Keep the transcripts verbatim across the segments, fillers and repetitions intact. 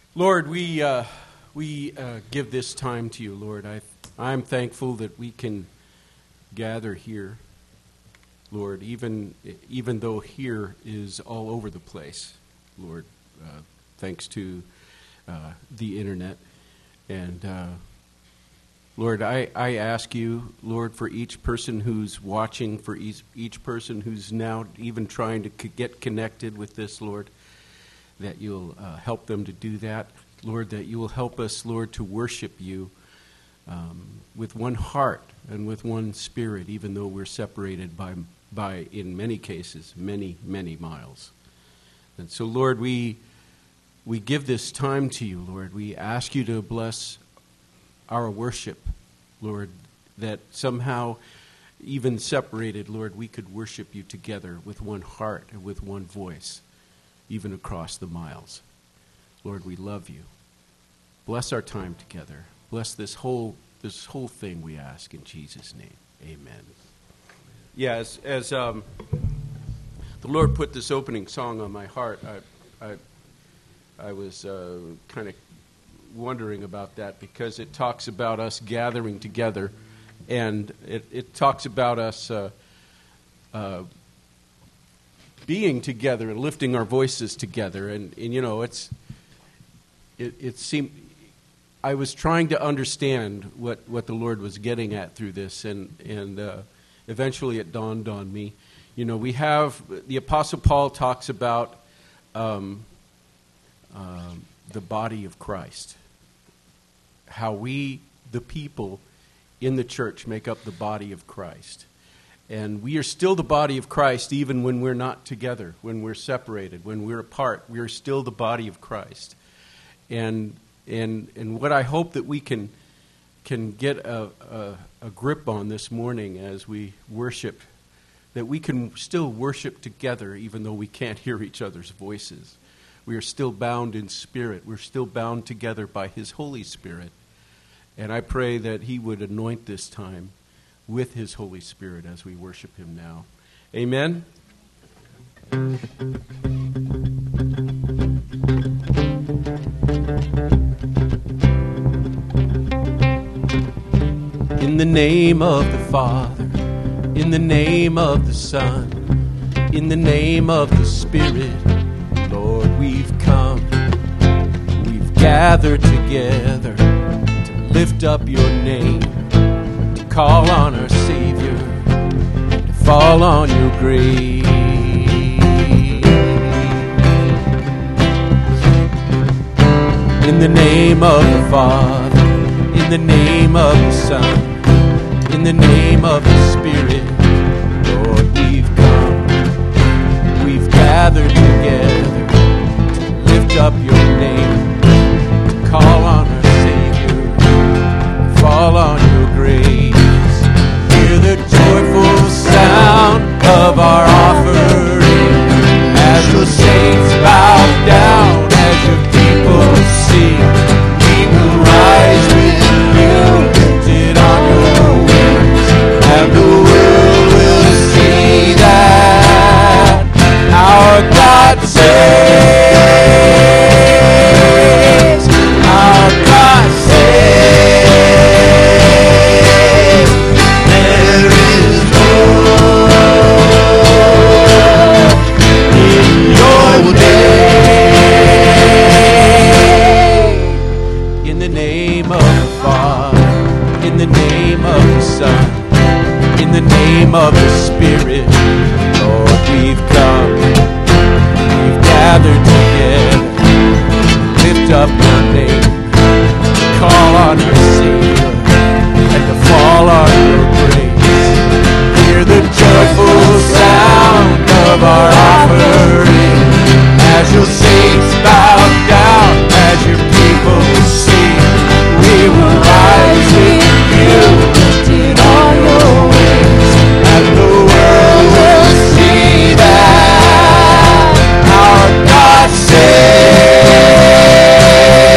Lord, we uh, we uh, give this time to you, Lord. I, I'm thankful that we can gather here, Lord, even even though here is all over the place, Lord, uh, thanks to uh, the internet. And uh, Lord, I, I ask you, Lord, for each person who's watching, for each, each person who's now even trying to c- get connected with this, Lord, that you'll uh, help them to do that. Lord, that you will help us, Lord, to worship you um, with one heart and with one spirit, even though we're separated by, by, in many cases, many, many miles. And so, Lord, we we give this time to you, Lord. We ask you to bless our worship, Lord, that somehow, even separated, Lord, we could worship you together with one heart and with one voice, even across the miles. Lord, we love you. Bless our time together. Bless this whole this whole thing, we ask in Jesus' name. Amen. Yeah, as, as um, the Lord put this opening song on my heart, I I, I was uh, kind of wondering about that because it talks about us gathering together, and it, it talks about us uh, uh, being together and lifting our voices together, and, and you know, it's it, it seemed I was trying to understand what, what the Lord was getting at through this, and and uh, eventually it dawned on me. You know, we have the Apostle Paul talks about um, uh, the body of Christ, how we, the people in the church, make up the body of Christ. And we are still the body of Christ even when we're not together, when we're separated, when we're apart. We are still the body of Christ. And and and what I hope that we can can get a, a, a grip on this morning as we worship, that we can still worship together even though we can't hear each other's voices. We are still bound in spirit. We're still bound together by His Holy Spirit. And I pray that He would anoint this time with His Holy Spirit as we worship Him now. Amen? In the name of the Father, in the name of the Son, in the name of the Spirit, Lord, we've come. We've gathered together to lift up your name, to call on our Savior, to fall on your grace. In the name of the Father, in the name of the Son, in the name of the Spirit, Lord, we've come. We've gathered together to lift up your name, to call on our Savior, to fall on your grace. Hear the joyful sound of our offering as your saints bow down, as your people sing. We will rise with you, lifted on your wings, and the world will see that our God saves. Our God saves. There is hope in your name. In the name of the Father, in the name of the Son, in the name of the Spirit, Lord, we've come. We've gathered together to lift up your name, to call on your Savior, and to fall on your grace. Hear the joyful sound of our offering as your saints bow down, as your people sing. We will rise with you, lifted on your wings, and the world will see that our God saves.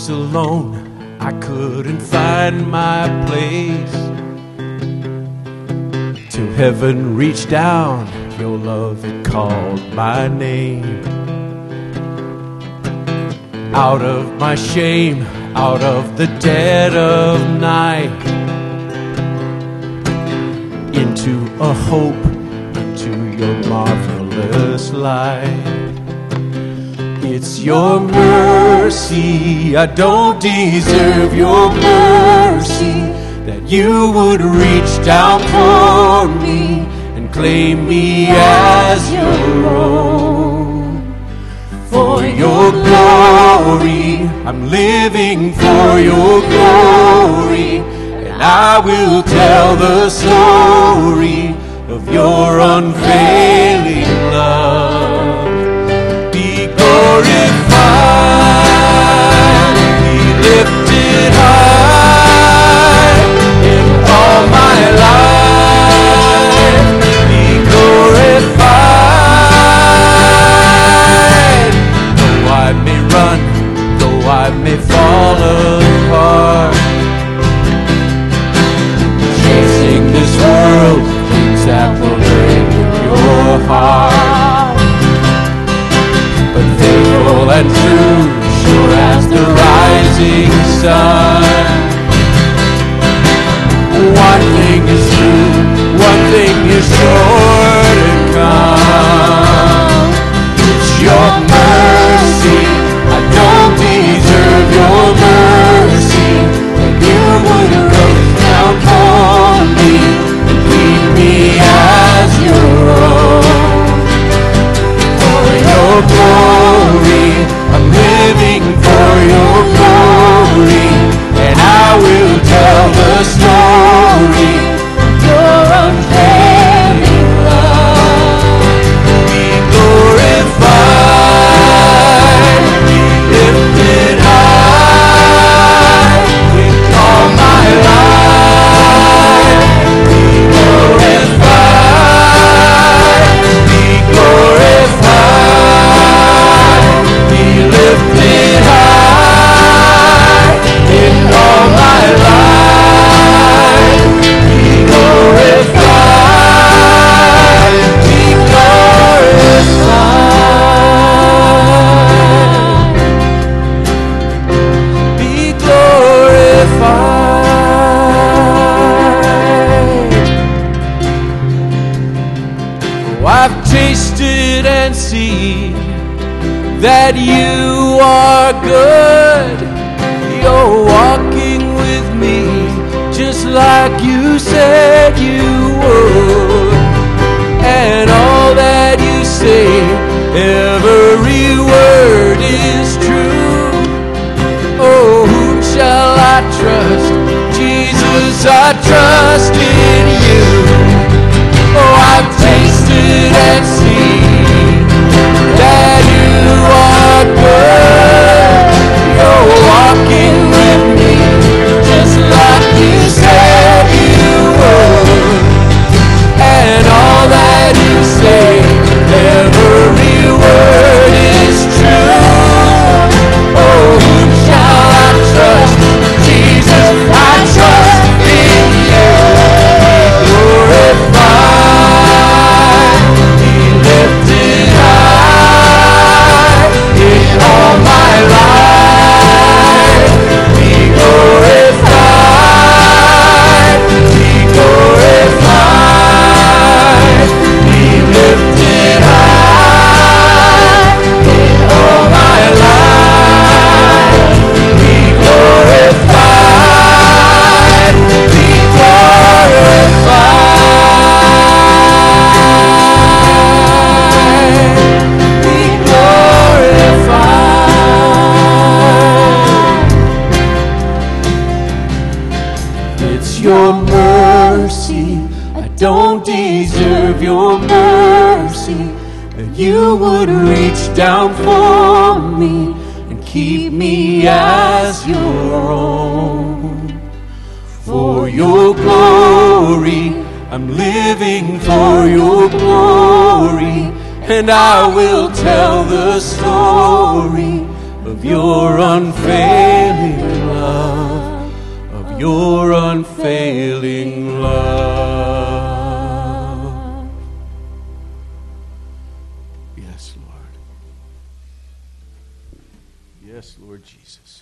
was alone, I couldn't find my place. Till heaven reached down, your love had called my name. Out of my shame, out of the dead of night, into a hope, into your marvelous light. It's your mercy, I don't deserve your mercy, that you would reach down for me and claim me as your own. For your glory, I'm living for your glory, and I will tell the story of your unfailing love. Be glorified, be lifted high in all my life. Be glorified, though I may run, though I may fall apart, chasing this world, things that will break your heart. But faithful and true, sure as the rising sun, one thing is true, one thing is sure to come. It's your mercy, I don't deserve your mercy, and you would come down for me and keep me as your own. For your glory, I'm living for your glory, and I will tell the story of your unfailing love. Be glorified, be lifted high with all my life. Be glorified, be glorified, be lifted high in all my life. Be glorified, be glorified, be glorified. Oh, I've tasted and seen that you are good. You're walking with me just like you said you would. And all that you say, every word is true. Oh, whom shall I trust? Jesus, I trust in you. Oh, I've tasted and seen that you are good. You're walking with me just like you said you would. And all that you say, every word is true. Oh, whom shall I trust? Jesus, I trust in you. Be glorified, be lifted high in all my life. Be glorified, be glorified, be lifted high in all my life. Be glorified, be glorified, be glorified. It's your mercy, I don't deserve your mercy, that you would reach down for me and keep me as your own. For your glory, I'm living for your glory, and I will tell the story of your unfailing love, of your unfailing love. Yes, Lord. Yes, Lord Jesus.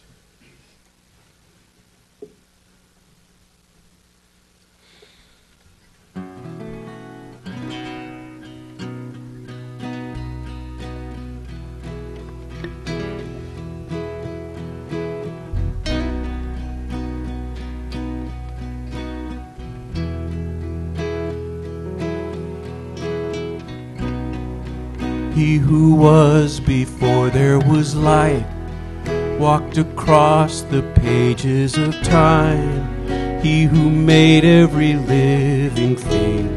He who was before there was light walked across the pages of time. He who made every living thing,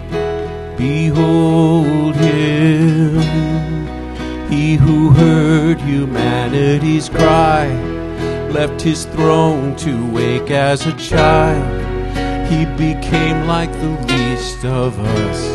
behold him. He who heard humanity's cry left his throne to wake as a child. He became like the least of us.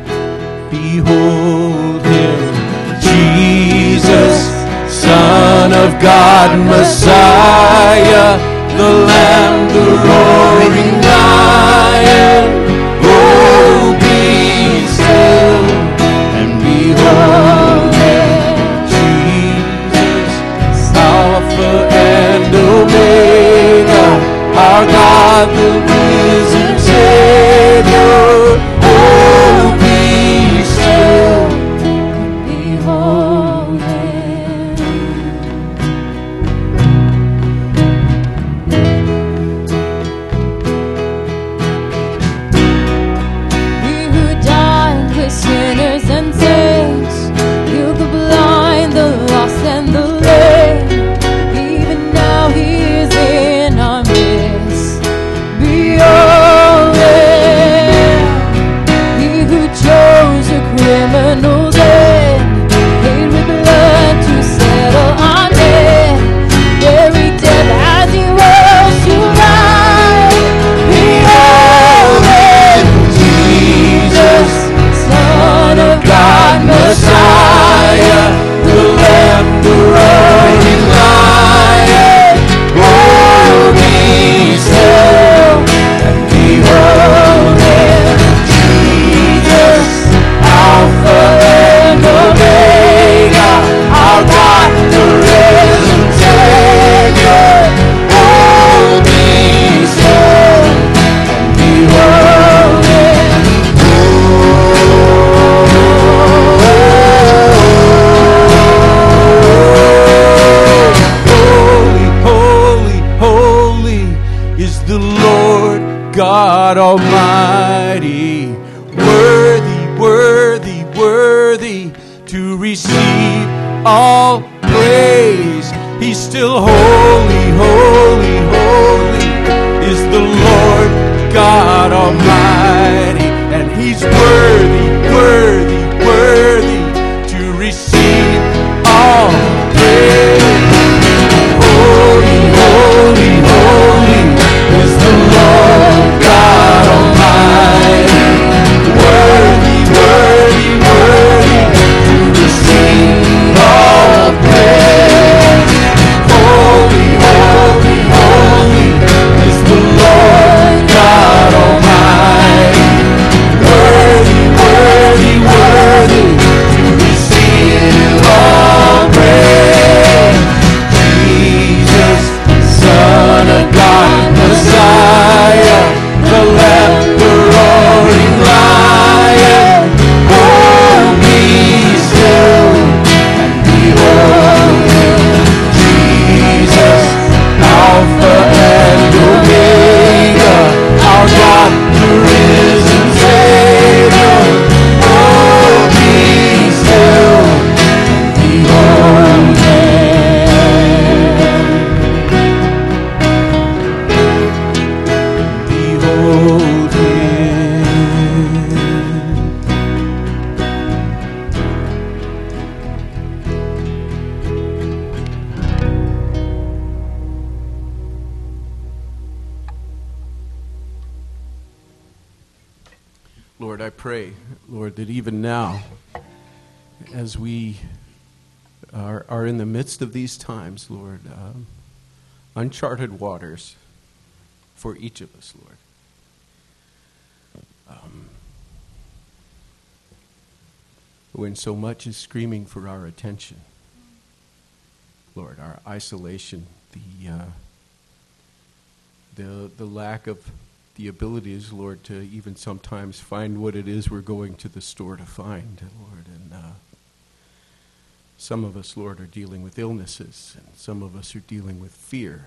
Behold him, Jesus, Son of God, Messiah, the Lamb, the roaring Lion. Oh, be still and behold him, Jesus, Alpha and Omega, our God, the risen Savior. Oh, be still and behold him. He who died with sinners and saints, healed the blind, the lost, and the lame. Even now he is in our midst. Behold him. He who chose a criminal's end, paid with blood to settle our debt. Buried death as he rose to life. Behold him, Jesus, Son of God, Messiah, the Lamb, the roaring Lion. Oh, be still and behold him, Jesus, Alpha and Omega, our God, the risen Savior. Oh, be still and behold him. Holy, holy, holy is the Lord God Almighty. Worthy, worthy, worthy to receive all praise. He's still holy, holy, holy is the Lord God Almighty. And he's worthy, worthy, worthy to receive all praise. Holy, holy, holy is the Lord God Almighty. Worthy, worthy, worthy to receive all praise. Holy, holy, holy is the Lord God Almighty. Worthy, worthy, worthy to receive all praise. Jesus, Son of God, Messiah, the Lamb, the roaring Lion. Oh, be still and behold him, Jesus, Alpha and Omega, our God, the risen Savior. Oh, be still and behold him. Behold him. Lord, I pray, Lord, that even now, as we are, are in the midst of these times, Lord, um, uncharted waters for each of us, Lord. Um, when so much is screaming for our attention, Lord, our isolation, the uh, the the lack of the abilities, Lord, to even sometimes find what it is we're going to the store to find, Lord. And uh, some of us, Lord, are dealing with illnesses, and some of us are dealing with fear.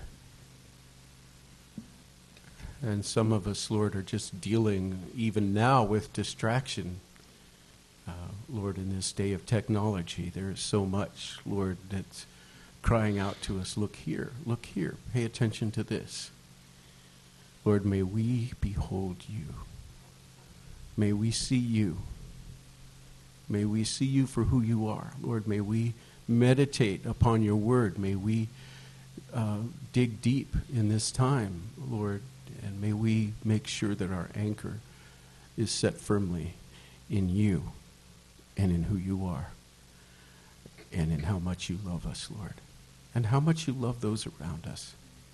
And some of us, Lord, are just dealing even now with distraction. Uh, Lord, in this day of technology, there is so much, Lord, that's crying out to us, look here, look here, pay attention to this. Lord, may we behold you. May we see you. May we see you for who you are. Lord, may we meditate upon your word. May we uh, dig deep in this time, Lord, and may we make sure that our anchor is set firmly in you and in who you are and in how much you love us, Lord, and how much you love those around us.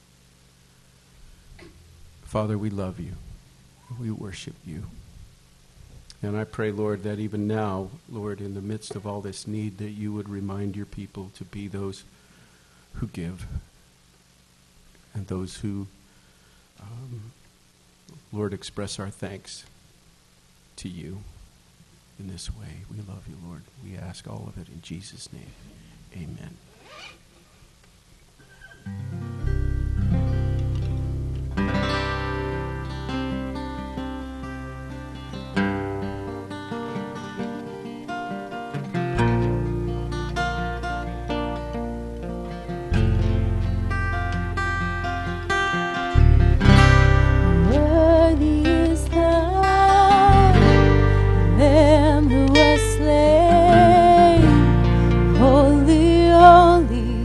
Father, we love you. We worship you. And I pray, Lord, that even now, Lord, in the midst of all this need, that you would remind your people to be those who give and those who, um, Lord, express our thanks to you in this way. We love you, Lord. We ask all of it in Jesus' name. Amen. Holy, holy,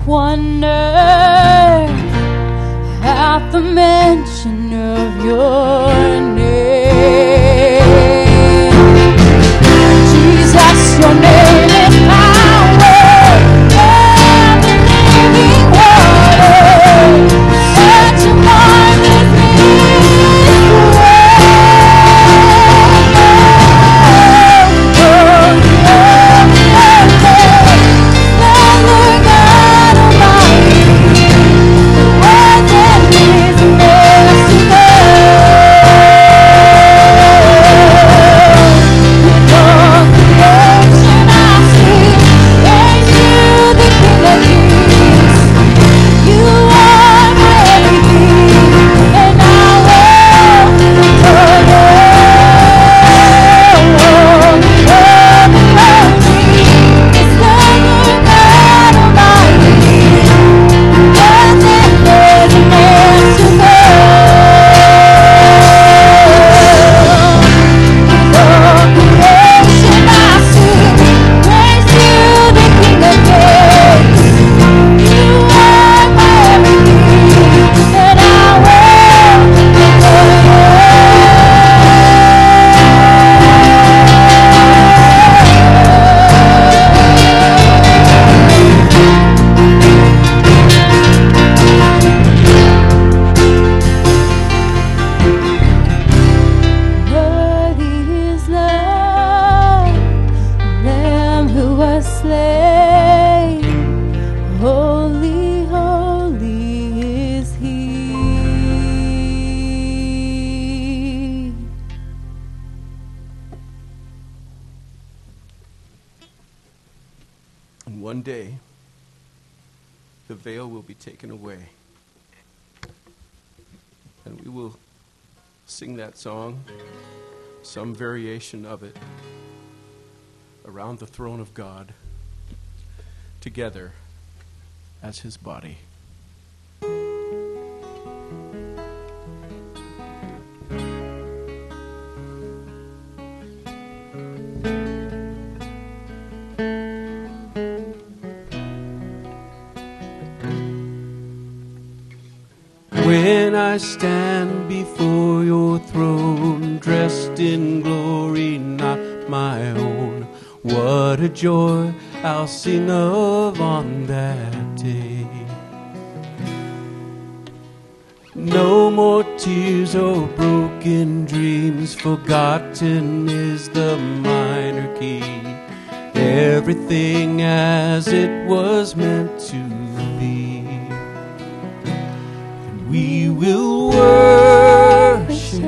wonder at the mention of your name. Jesus, your name is power and the living water. Such a marvelous one day, the veil will be taken away. And we will sing that song, some variation of it, around the throne of God, together as his body. When I stand before your throne, dressed in glory not my own, what a joy I'll sing of on that day. No more tears or broken dreams, forgotten is the minor key. Everything as it was meant to be. We will worship,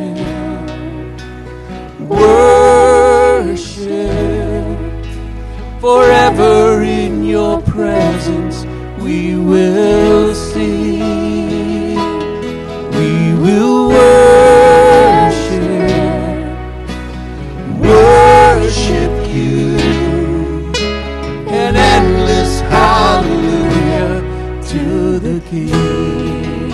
worship, forever in your presence we will sing. We will worship, worship you, an endless hallelujah to the King.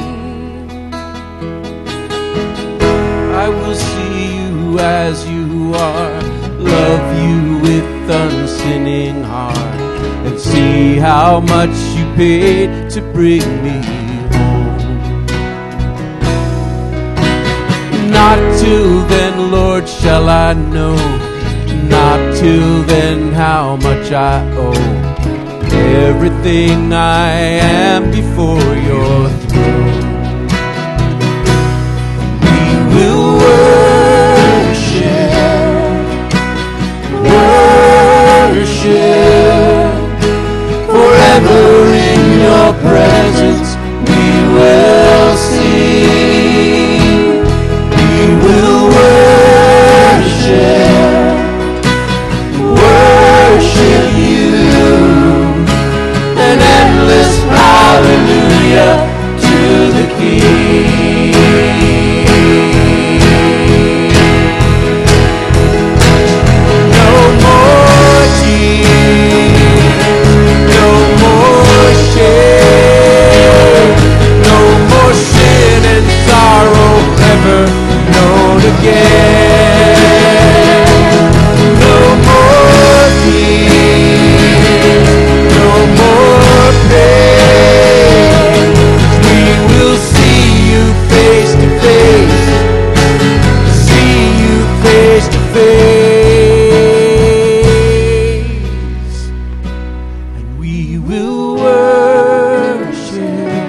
I will see you as you are, love you with unsinning heart, and see how much you paid to bring me home. Not till then, Lord, shall I know, not till then how much I owe. Everything I am before your throne. We'll worship, worship, forever in your presence we will sing. We will worship, worship you, an endless hallelujah we will worship,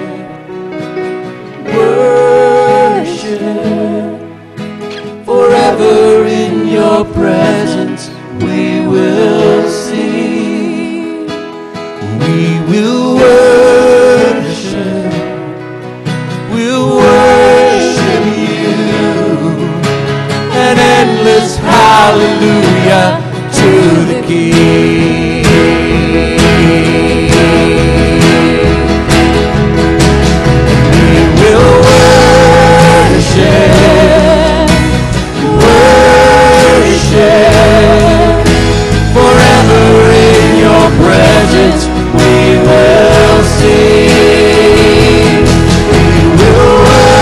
worship. Forever in your presence we will sing. We will worship, we'll worship you. An endless hallelujah to the King. We will worship, worship. Forever in your presence we will sing. We will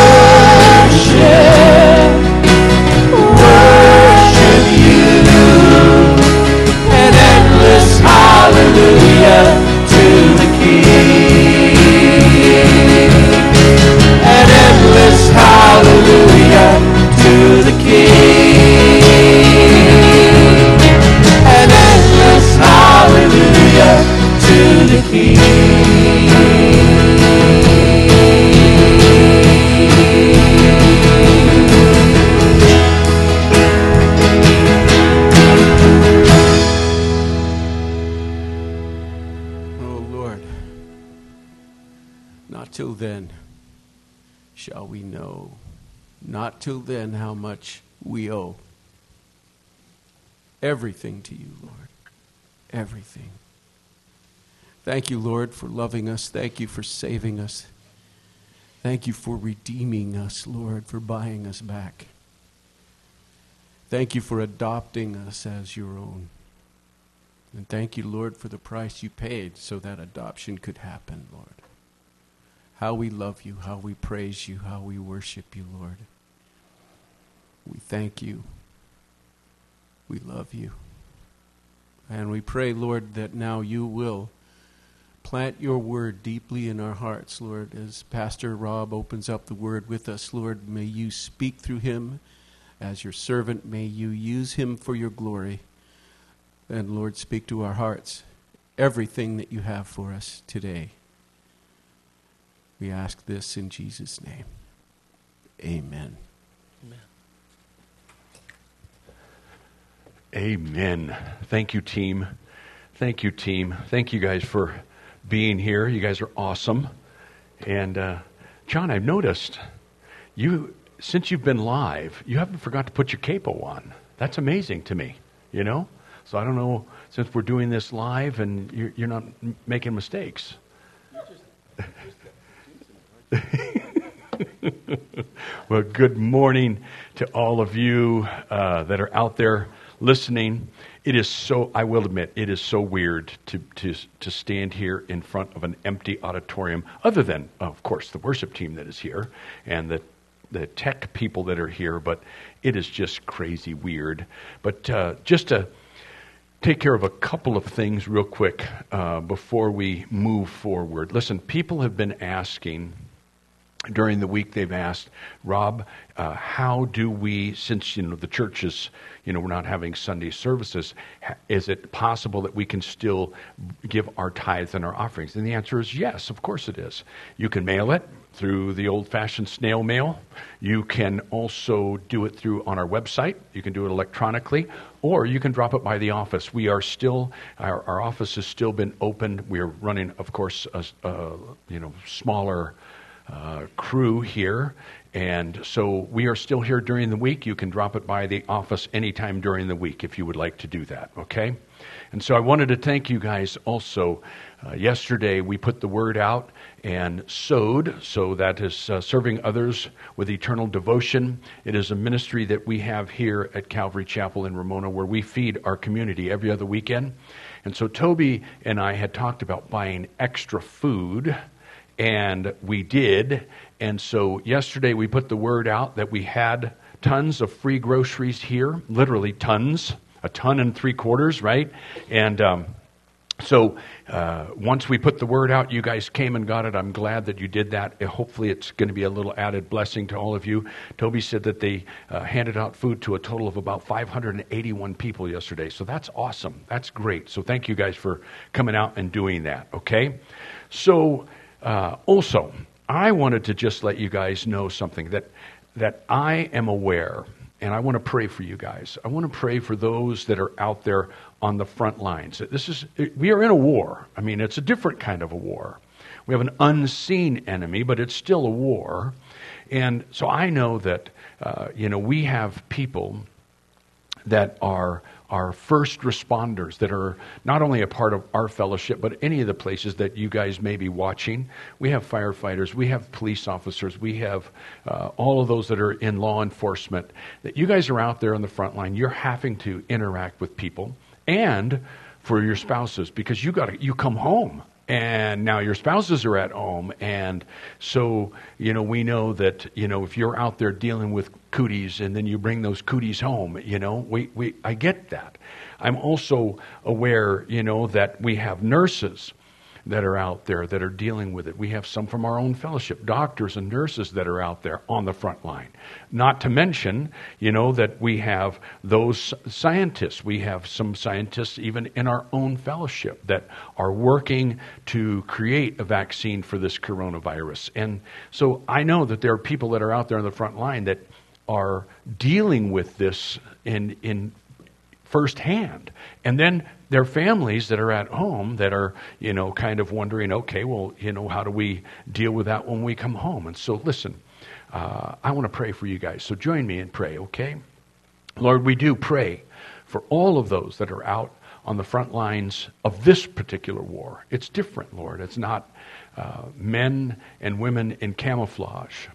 worship, worship you. An endless hallelujah to the King. An endless hallelujah to the King. An endless hallelujah to the King. Oh Lord, not till then shall we know, not till then how much we owe. Everything to you, Lord. Everything. Thank you, Lord, for loving us. Thank you for saving us. Thank you for redeeming us, Lord, for buying us back. Thank you for adopting us as your own. And thank you, Lord, for the price you paid so that adoption could happen, Lord. How we love you, how we praise you, how we worship you, Lord. We thank you. We love you. And we pray, Lord, that now you will plant your word deeply in our hearts, Lord. As Pastor Rob opens up the word with us, Lord, may you speak through him as your servant. May you use him for your glory. And Lord, speak to our hearts everything that you have for us today. We ask this in Jesus' name. Amen. Amen. Thank you, team. Thank you, team. Thank you guys for being here. You guys are awesome. And uh, John, I've noticed you, since you've been live, you haven't forgot to put your capo on. That's amazing to me, you know? So I don't know, since we're doing this live and you're, you're not m- making mistakes. Well, good morning to all of you uh, that are out there listening. It is so, I will admit, it is so weird to, to, to stand here in front of an empty auditorium, other than, of course, the worship team that is here and the, the tech people that are here, but it is just crazy weird. But uh, just to take care of a couple of things real quick uh, before we move forward. Listen, people have been asking, during the week they've asked, Rob, uh, how do we, since, you know, the church is, you know, we're not having Sunday services, ha- is it possible that we can still give our tithes and our offerings? And the answer is yes, of course it is. You can mail it through the old-fashioned snail mail. You can also do it through on our website. You can do it electronically, or you can drop it by the office. We are still, our, our office has still been open. We are running, of course, a, a you know, smaller Uh, crew here, and so we are still here during the week. You can drop it by the office anytime during the week if you would like to do that, okay? And so I wanted to thank you guys also. Uh, yesterday we put the word out and sowed, so that is uh, serving others with eternal devotion. It is a ministry that we have here at Calvary Chapel in Ramona where we feed our community every other weekend. And so Toby and I had talked about buying extra food, and we did. And so yesterday we put the word out that we had tons of free groceries here, literally tons, a ton and three quarters, right? And um, So uh, once we put the word out, you guys came and got it. I'm glad that you did that. Uh, Hopefully it's going to be a little added blessing to all of you. Toby said that they uh, handed out food to a total of about five hundred eighty-one people yesterday. So that's awesome. That's great. So thank you guys for coming out and doing that, okay? So uh, also, I wanted to just let you guys know something, that that I am aware, and I want to pray for you guys. I want to pray for those that are out there on the front lines. This is, we are in a war. I mean, it's a different kind of a war. We have an unseen enemy, but it's still a war. And so I know that, uh, you know, we have people that are our first responders, that are not only a part of our fellowship, but any of the places that you guys may be watching. We have firefighters, we have police officers, we have uh, all of those that are in law enforcement. That you guys are out there on the front line. You're having to interact with people, and for your spouses, because you got to, you come home. And now your spouses are at home. And so, you know, we know that, you know, if you're out there dealing with cooties and then you bring those cooties home, you know, we, we I get that. I'm also aware, you know, that we have nurses that are out there that are dealing with it. We have some from our own fellowship, doctors and nurses that are out there on the front line. Not to mention, you know, that we have those scientists. We have some scientists even in our own fellowship that are working to create a vaccine for this coronavirus. And so I know that there are people that are out there on the front line that are dealing with this in in firsthand. And then their families that are at home that are, you know, kind of wondering, okay, well, you know, how do we deal with that when we come home? And so listen, uh, I want to pray for you guys. So join me and pray, okay? Lord, we do pray for all of those that are out on the front lines of this particular war. It's different, Lord. It's not uh, men and women in camouflage.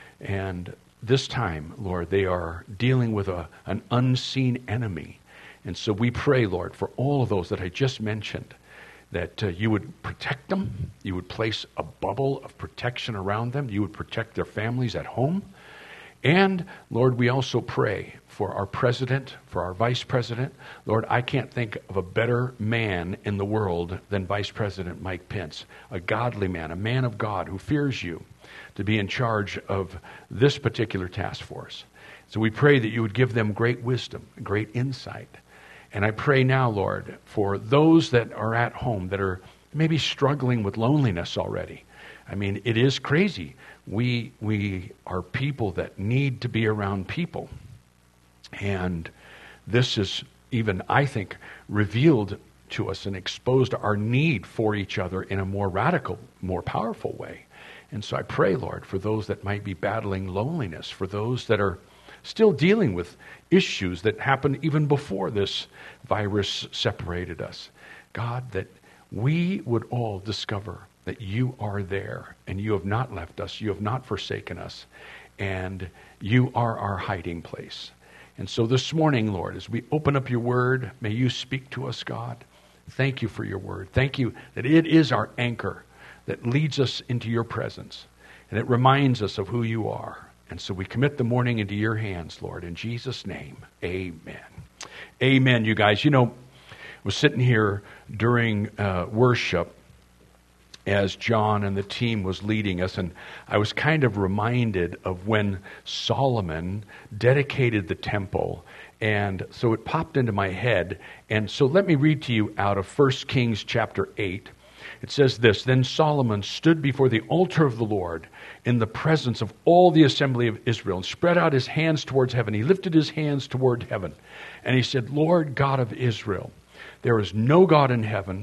And this time, Lord, they are dealing with a, an unseen enemy. And so we pray, Lord, for all of those that I just mentioned, that uh, you would protect them, you would place a bubble of protection around them, you would protect their families at home. And, Lord, we also pray for our president, for our vice president. Lord, I can't think of a better man in the world than Vice President Mike Pence, a godly man, a man of God who fears you, to be in charge of this particular task force. So we pray that you would give them great wisdom, great insight. And I pray now, Lord, for those that are at home that are maybe struggling with loneliness already. I mean, it is crazy. We we are people that need to be around people. And this is even, I think, revealed to us and exposed our need for each other in a more radical, more powerful way. And so I pray, Lord, for those that might be battling loneliness, for those that are still dealing with issues that happened even before this virus separated us. God, that we would all discover that you are there and you have not left us, you have not forsaken us, and you are our hiding place. And so this morning, Lord, as we open up your word, may you speak to us, God. Thank you for your word. Thank you that it is our anchor that leads us into your presence, and it reminds us of who you are. And so we commit the morning into your hands, Lord, in Jesus' name, amen. Amen, you guys. You know, I was sitting here during uh, worship as John and the team was leading us, and I was kind of reminded of when Solomon dedicated the temple. And so it popped into my head. And so let me read to you out of First Kings chapter eight. It says this, "Then Solomon stood before the altar of the Lord in the presence of all the assembly of Israel and spread out his hands towards heaven. He lifted his hands toward heaven. And he said, Lord God of Israel, there is no God in heaven,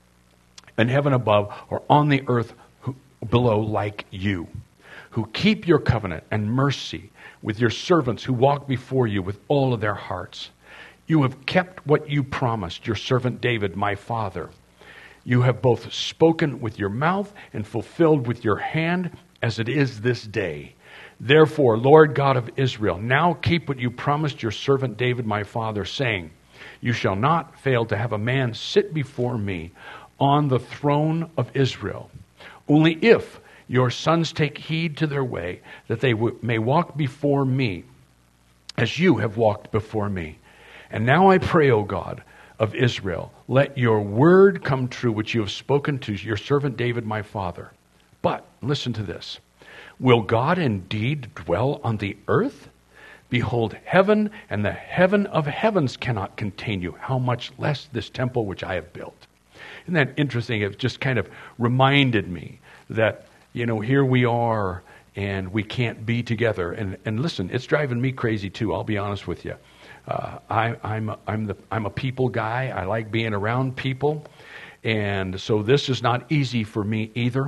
in heaven above, or on the earth who, below like you, who keep your covenant and mercy with your servants who walk before you with all of their hearts. You have kept what you promised your servant David, my father. You have both spoken with your mouth and fulfilled with your hand, as it is this day. Therefore, Lord God of Israel, now keep what you promised your servant David my father, saying, you shall not fail to have a man sit before me on the throne of Israel. Only if your sons take heed to their way, that they w- may walk before me, as you have walked before me. And now I pray, O God of Israel, let your word come true, which you have spoken to your servant David, my father. But, listen to this, will God indeed dwell on the earth? Behold, heaven and the heaven of heavens cannot contain you. How much less this temple which I have built? Isn't that interesting? It just kind of reminded me that, you know, here we are and we can't be together. And, and listen, it's driving me crazy too, I'll be honest with you. Uh, I, I'm, I'm, the, I'm a people guy. I like being around people. And so this is not easy for me either.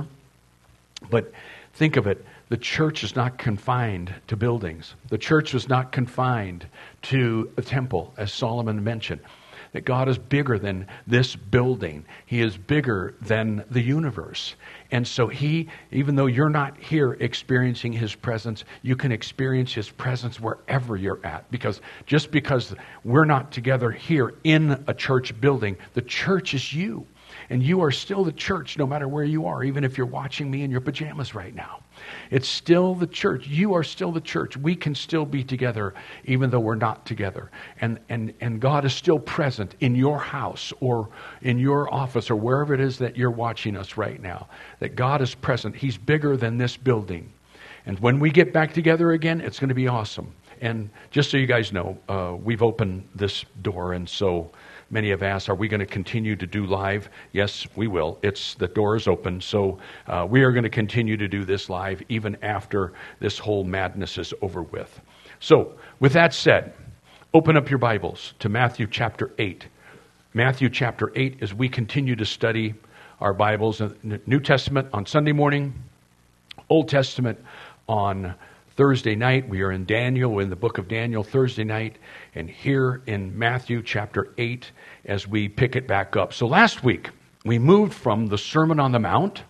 But think of it. The church is not confined to buildings. The church was not confined to a temple, as Solomon mentioned. That God is bigger than this building. He is bigger than the universe. And so he, even though you're not here experiencing his presence, you can experience his presence wherever you're at. Because just because we're not together here in a church building, the church is you. And you are still the church no matter where you are, even if you're watching me in your pajamas right now. It's still the church. You are still the church. We can still be together even though we're not together. And, and, and God is still present in your house or in your office or wherever it is that you're watching us right now. That God is present. He's bigger than this building. And when we get back together again, it's going to be awesome. And just so you guys know, uh, we've opened this door, and so many have asked, are we going to continue to do live? Yes, we will. It's the door is open, so uh, we are going to continue to do this live even after this whole madness is over with. So, with that said, open up your Bibles to Matthew chapter eight. Matthew chapter eight, as we continue to study our Bibles, New Testament on Sunday morning, Old Testament on Thursday night. We are in Daniel, in the book of Daniel, Thursday night, and here in Matthew chapter eight as we pick it back up. So last week, we moved from the Sermon on the Mount.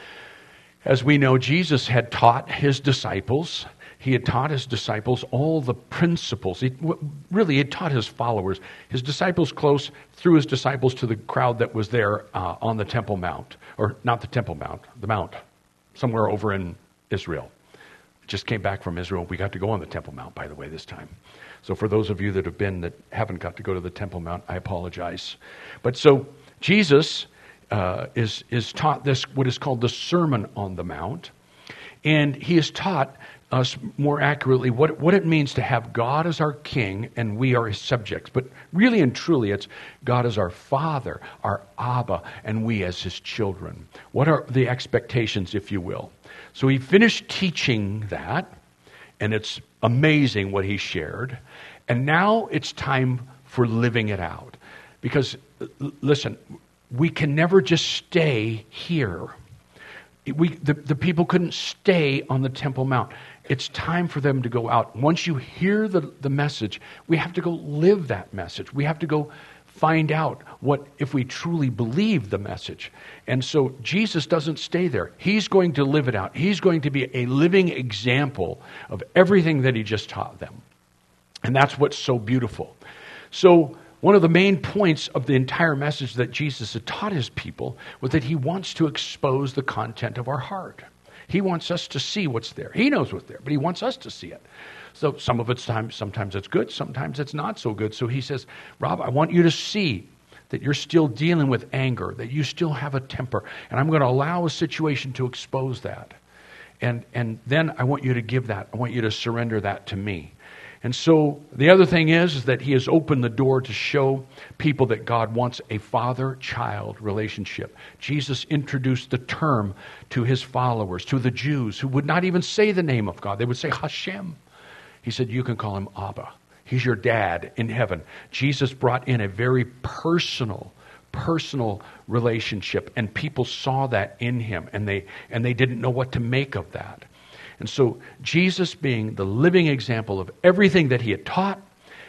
As we know, Jesus had taught his disciples. He had taught his disciples all the principles. He really had taught his followers, his disciples close, through his disciples to the crowd that was there uh, on the Temple Mount. Or not the Temple Mount, the Mount, somewhere over in Israel. Just came back from Israel. We got to go on the Temple Mount, by the way, this time. So for those of you that have been that haven't got to go to the Temple Mount, I apologize. But so Jesus uh, is is taught this, what is called the Sermon on the Mount. And he has taught us more accurately what, what it means to have God as our king and we are his subjects. But really and truly, it's God as our Father, our Abba, and we as his children. What are the expectations, if you will? So he finished teaching that, and it's amazing what he shared. And now it's time for living it out. Because, listen, we can never just stay here. We, the, the people couldn't stay on the Temple Mount. It's time for them to go out. Once you hear the, the message, we have to go live that message. We have to go find out what if we truly believe the message. And so Jesus doesn't stay there. He's going to live it out. He's going to be a living example of everything that he just taught them. And that's what's so beautiful. So one of the main points of the entire message that Jesus had taught his people was that he wants to expose the content of our heart. He wants us to see what's there. He knows what's there, but he wants us to see it. So some of it's time, sometimes it's good, sometimes it's not so good. So he says, Rob, I want you to see that you're still dealing with anger, that you still have a temper, and I'm going to allow a situation to expose that. And and then I want you to give that. I want you to surrender that to me. And so the other thing is, is that he has opened the door to show people that God wants a father-child relationship. Jesus introduced the term to his followers, to the Jews who would not even say the name of God. They would say Hashem. He said, you can call him Abba. He's your dad in heaven. Jesus brought in a very personal, personal relationship, and people saw that in him, and they and they didn't know what to make of that. And so Jesus, being the living example of everything that he had taught,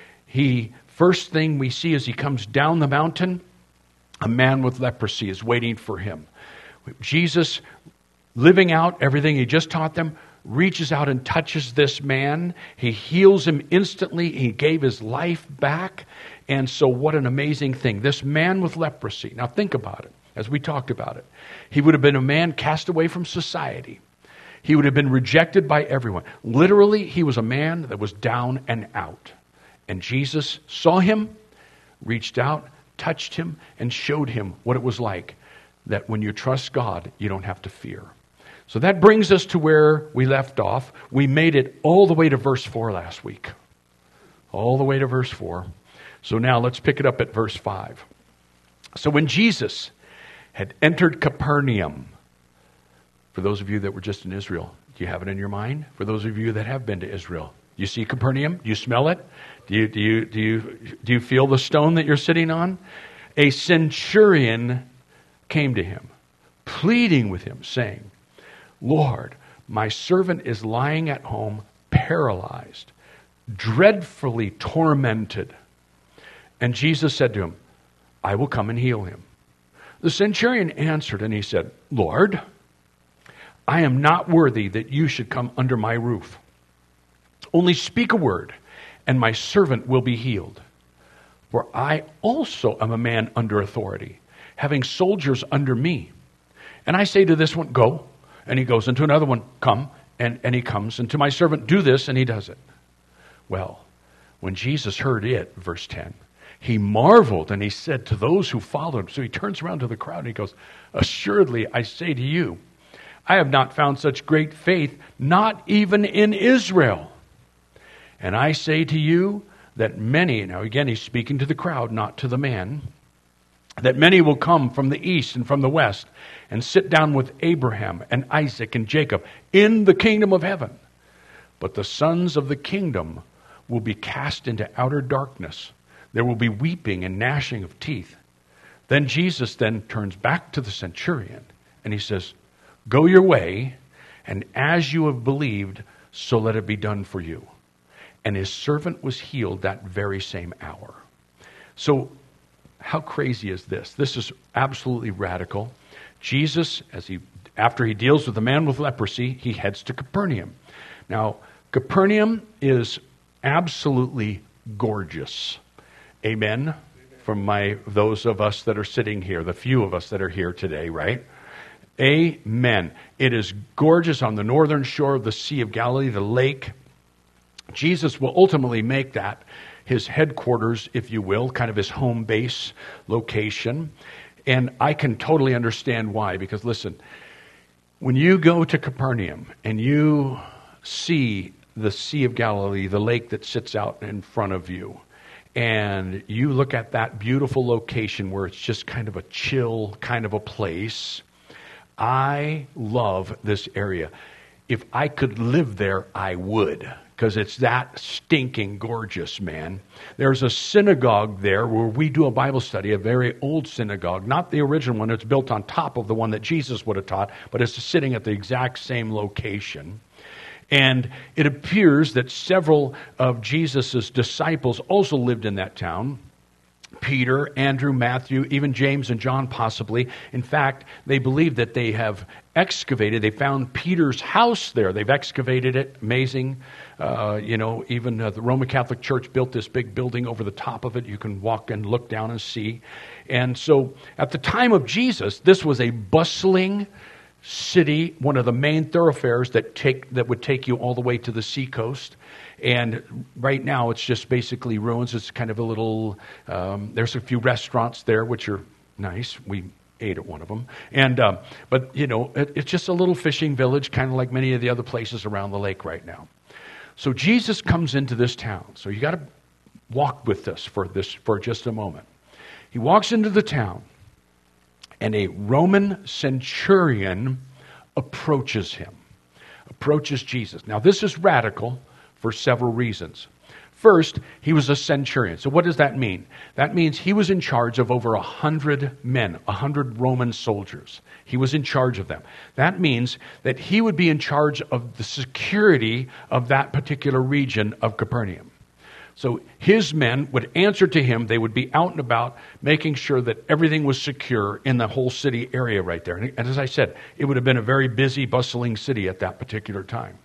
he first thing we see as he comes down the mountain, a man with leprosy is waiting for him. Jesus, living out everything he just taught them, reaches out and touches this man. He heals him instantly. He gave his life back. And so what an amazing thing. This man with leprosy. Now think about it, as we talked about it. He would have been a man cast away from society. He would have been rejected by everyone. Literally, he was a man that was down and out. And Jesus saw him, reached out, touched him and showed him what it was like, that when you trust God, you don't have to fear. So that brings us to where we left off. We made it all the way to verse four last week. All the way to verse four. So now let's pick it up at verse five. So when Jesus had entered Capernaum, for those of you that were just in Israel, do you have it in your mind? For those of you that have been to Israel, you see Capernaum? Do you smell it? Do you, do you, do you, do you feel the stone that you're sitting on? A centurion came to him, pleading with him, saying, Lord, my servant is lying at home, paralyzed, dreadfully tormented. And Jesus said to him, I will come and heal him. The centurion answered and he said, Lord, I am not worthy that you should come under my roof. Only speak a word, and my servant will be healed. For I also am a man under authority, having soldiers under me. And I say to this one, go, and he goes, and to another one, come, and, and he comes, and to my servant, do this, and he does it. Well, when Jesus heard it, verse ten, he marveled, and he said to those who followed him, so he turns around to the crowd, and he goes, assuredly, I say to you, I have not found such great faith, not even in Israel. And I say to you that many, now again he's speaking to the crowd, not to the man, that many will come from the east and from the west and sit down with Abraham and Isaac and Jacob in the kingdom of heaven. But the sons of the kingdom will be cast into outer darkness. There will be weeping and gnashing of teeth. Then Jesus then turns back to the centurion and he says, go your way, and as you have believed, so let it be done for you. And his servant was healed that very same hour. So, how crazy is this? This is absolutely radical. Jesus, as he after he deals with the man with leprosy, he heads to Capernaum. Now, Capernaum is absolutely gorgeous. Amen? From my those of us that are sitting here, the few of us that are here today, right? Amen. It is gorgeous on the northern shore of the Sea of Galilee, the lake. Jesus will ultimately make that his headquarters, if you will, kind of his home base location. And I can totally understand why, because listen, when you go to Capernaum and you see the Sea of Galilee, the lake that sits out in front of you, and you look at that beautiful location where it's just kind of a chill kind of a place, I love this area. If I could live there, I would, because it's that stinking gorgeous, man. There's a synagogue there where we do a Bible study, a very old synagogue, not the original one. It's built on top of the one that Jesus would have taught, but it's sitting at the exact same location. And it appears that several of Jesus' disciples also lived in that town. Peter, Andrew, Matthew, even James and John possibly. In fact, they believe that they have excavated, they found Peter's house there. They've excavated it. Amazing. Uh, you know, even uh, the Roman Catholic Church built this big building over the top of it. You can walk and look down and see. And so at the time of Jesus, this was a bustling city, one of the main thoroughfares that take that would take you all the way to the seacoast. And right now it's just basically ruins. It's kind of a little, um, there's a few restaurants there which are nice. We ate at one of them. And um, but, you know, it, it's just a little fishing village, kind of like many of the other places around the lake right now. So Jesus comes into this town. So you got to walk with us for this for just a moment. He walks into the town, and a Roman centurion approaches him, approaches Jesus. Now, this is radical for several reasons. First, he was a centurion. So what does that mean? That means he was in charge of over a hundred men, a hundred Roman soldiers. He was in charge of them. That means that he would be in charge of the security of that particular region of Capernaum. So his men would answer to him. They would be out and about making sure that everything was secure in the whole city area right there. And as I said, it would have been a very busy, bustling city at that particular time.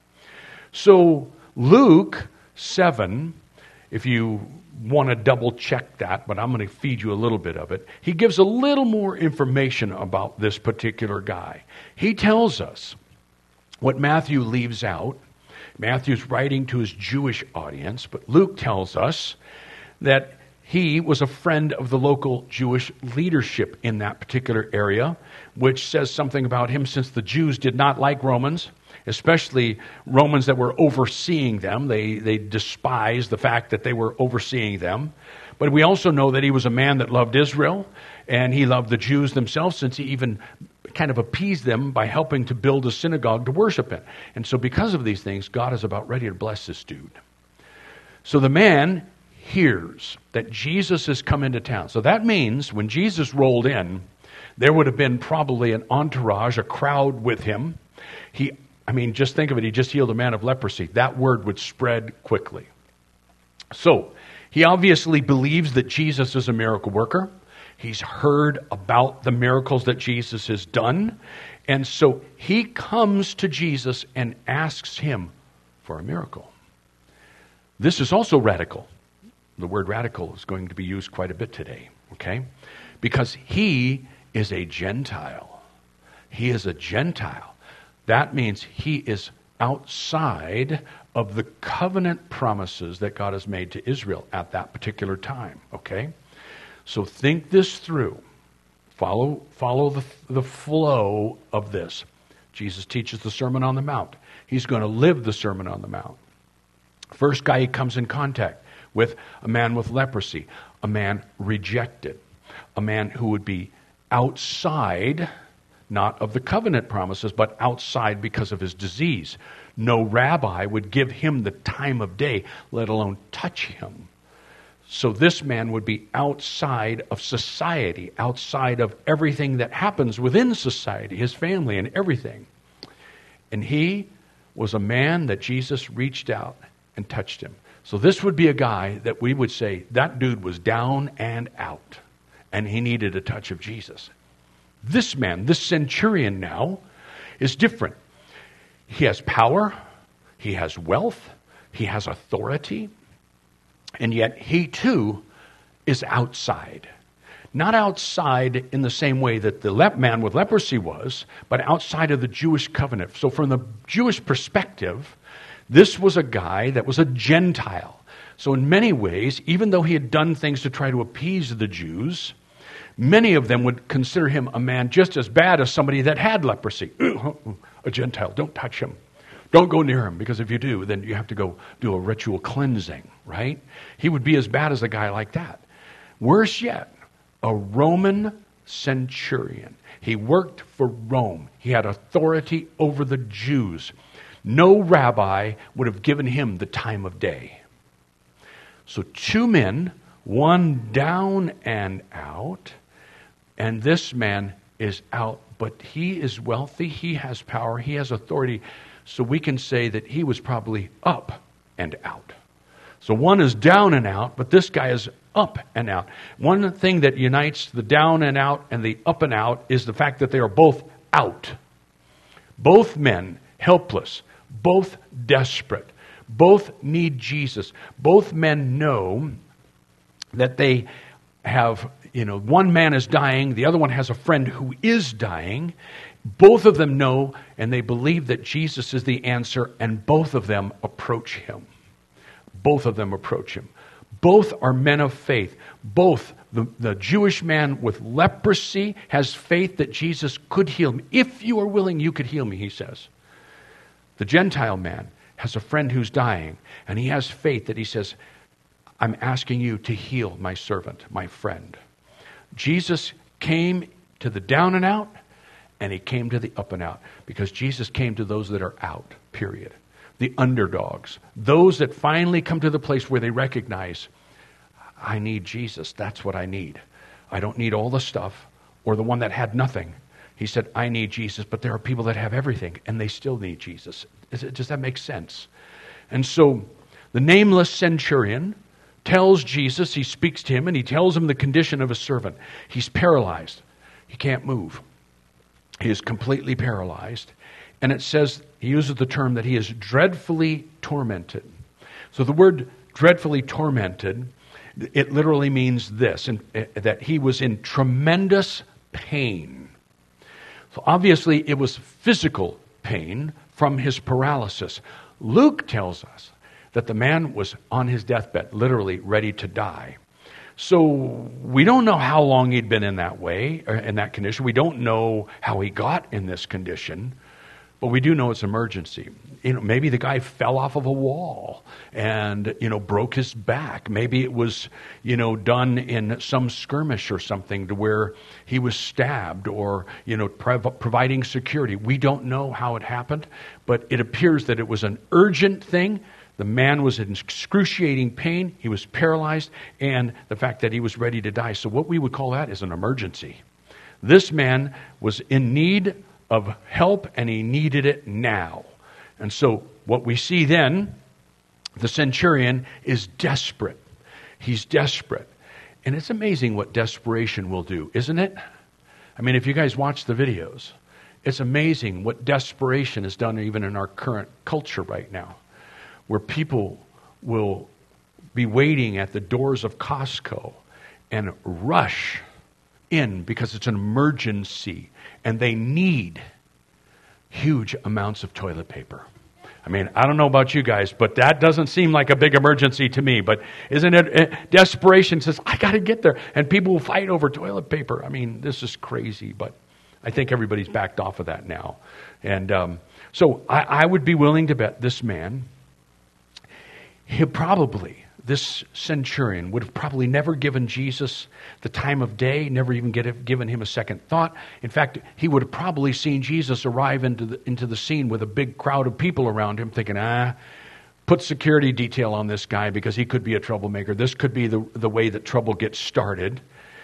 So Luke seven, if you want to double check that, but I'm going to feed you a little bit of it, he gives a little more information about this particular guy. He tells us what Matthew leaves out. Matthew's writing to his Jewish audience, but Luke tells us that he was a friend of the local Jewish leadership in that particular area, which says something about him since the Jews did not like Romans, especially Romans that were overseeing them. They, they despised the fact that they were overseeing them. But we also know that he was a man that loved Israel, and he loved the Jews themselves, since he even kind of appeased them by helping to build a synagogue to worship in. And so because of these things, God is about ready to bless this dude. So the man hears that Jesus has come into town. So that means when Jesus rolled in, there would have been probably an entourage, a crowd with him. He, I mean, just think of it. He just healed a man of leprosy. That word would spread quickly. So he obviously believes that Jesus is a miracle worker. He's heard about the miracles that Jesus has done. And so he comes to Jesus and asks him for a miracle. This is also radical. The word radical is going to be used quite a bit today, okay? Because he is a Gentile. He is a Gentile. That means he is outside of the covenant promises that God has made to Israel at that particular time, okay? So think this through. Follow, follow the, the flow of this. Jesus teaches the Sermon on the Mount. He's going to live the Sermon on the Mount. First guy he comes in contact with, a man with leprosy, a man rejected, a man who would be outside, not of the covenant promises, but outside because of his disease. No rabbi would give him the time of day, let alone touch him. So this man would be outside of society, outside of everything that happens within society, his family and everything. And he was a man that Jesus reached out and touched him. So this would be a guy that we would say, that dude was down and out, and he needed a touch of Jesus. This man, this centurion now, is different. He has power, he has wealth, he has authority, and yet he too is outside. Not outside in the same way that the lep- man with leprosy was, but outside of the Jewish covenant. So from the Jewish perspective, this was a guy that was a Gentile. So in many ways, even though he had done things to try to appease the Jews, many of them would consider him a man just as bad as somebody that had leprosy. A Gentile, don't touch him. Don't go near him, because if you do, then you have to go do a ritual cleansing, right? He would be as bad as a guy like that. Worse yet, a Roman centurion. He worked for Rome. He had authority over the Jews. No rabbi would have given him the time of day. So two men, one down and out, and this man is out, but he is wealthy, he has power, he has authority, so we can say that he was probably up and out. So one is down and out, but this guy is up and out. One thing that unites the down and out and the up and out is the fact that they are both out. Both men helpless, both desperate, both need Jesus. Both men know that they have, you know, one man is dying, the other one has a friend who is dying. Both of them know and they believe that Jesus is the answer, and both of them approach him. Both of them approach him. Both are men of faith. Both, the, the Jewish man with leprosy has faith that Jesus could heal me. If you are willing, you could heal me, he says. The Gentile man has a friend who's dying, and he has faith that he says, I'm asking you to heal my servant, my friend. Jesus came to the down and out, and he came to the up and out, because Jesus came to those that are out, period. The underdogs, those that finally come to the place where they recognize, I need Jesus, that's what I need. I don't need all the stuff, or the one that had nothing. He said, I need Jesus, but there are people that have everything, and they still need Jesus. Is it, does that make sense? And so, the nameless centurion tells Jesus, he speaks to him, and he tells him the condition of his servant. He's paralyzed. He can't move. He is completely paralyzed. And it says, he uses the term that he is dreadfully tormented. So the word dreadfully tormented, it literally means this, and, uh, that he was in tremendous pain. So obviously it was physical pain from his paralysis. Luke tells us that the man was on his deathbed, literally ready to die. So we don't know how long he'd been in that way, or in that condition. We don't know how he got in this condition, but we do know it's emergency. You know, maybe the guy fell off of a wall and, you know, broke his back. Maybe it was, you know, done in some skirmish or something to where he was stabbed or, you know, prov- providing security. We don't know how it happened, but it appears that it was an urgent thing. The man was in excruciating pain. He was paralyzed, and the fact that he was ready to die. So what we would call that is an emergency. This man was in need of help, and he needed it now. And so what we see then, the centurion is desperate. He's desperate. And it's amazing what desperation will do, isn't it? I mean, if you guys watch the videos, it's amazing what desperation has done even in our current culture right now, where people will be waiting at the doors of Costco and rush in because it's an emergency and they need huge amounts of toilet paper. I mean, I don't know about you guys, but that doesn't seem like a big emergency to me. But isn't it? Desperation says, I got to get there. And people will fight over toilet paper. I mean, this is crazy, but I think everybody's backed off of that now. And um, so I, I would be willing to bet this man, he probably, this centurion would have probably never given Jesus the time of day, never even get, given him a second thought. In fact, he would have probably seen Jesus arrive into the, into the scene with a big crowd of people around him thinking, ah, put security detail on this guy because he could be a troublemaker. This could be the, the way that trouble gets started.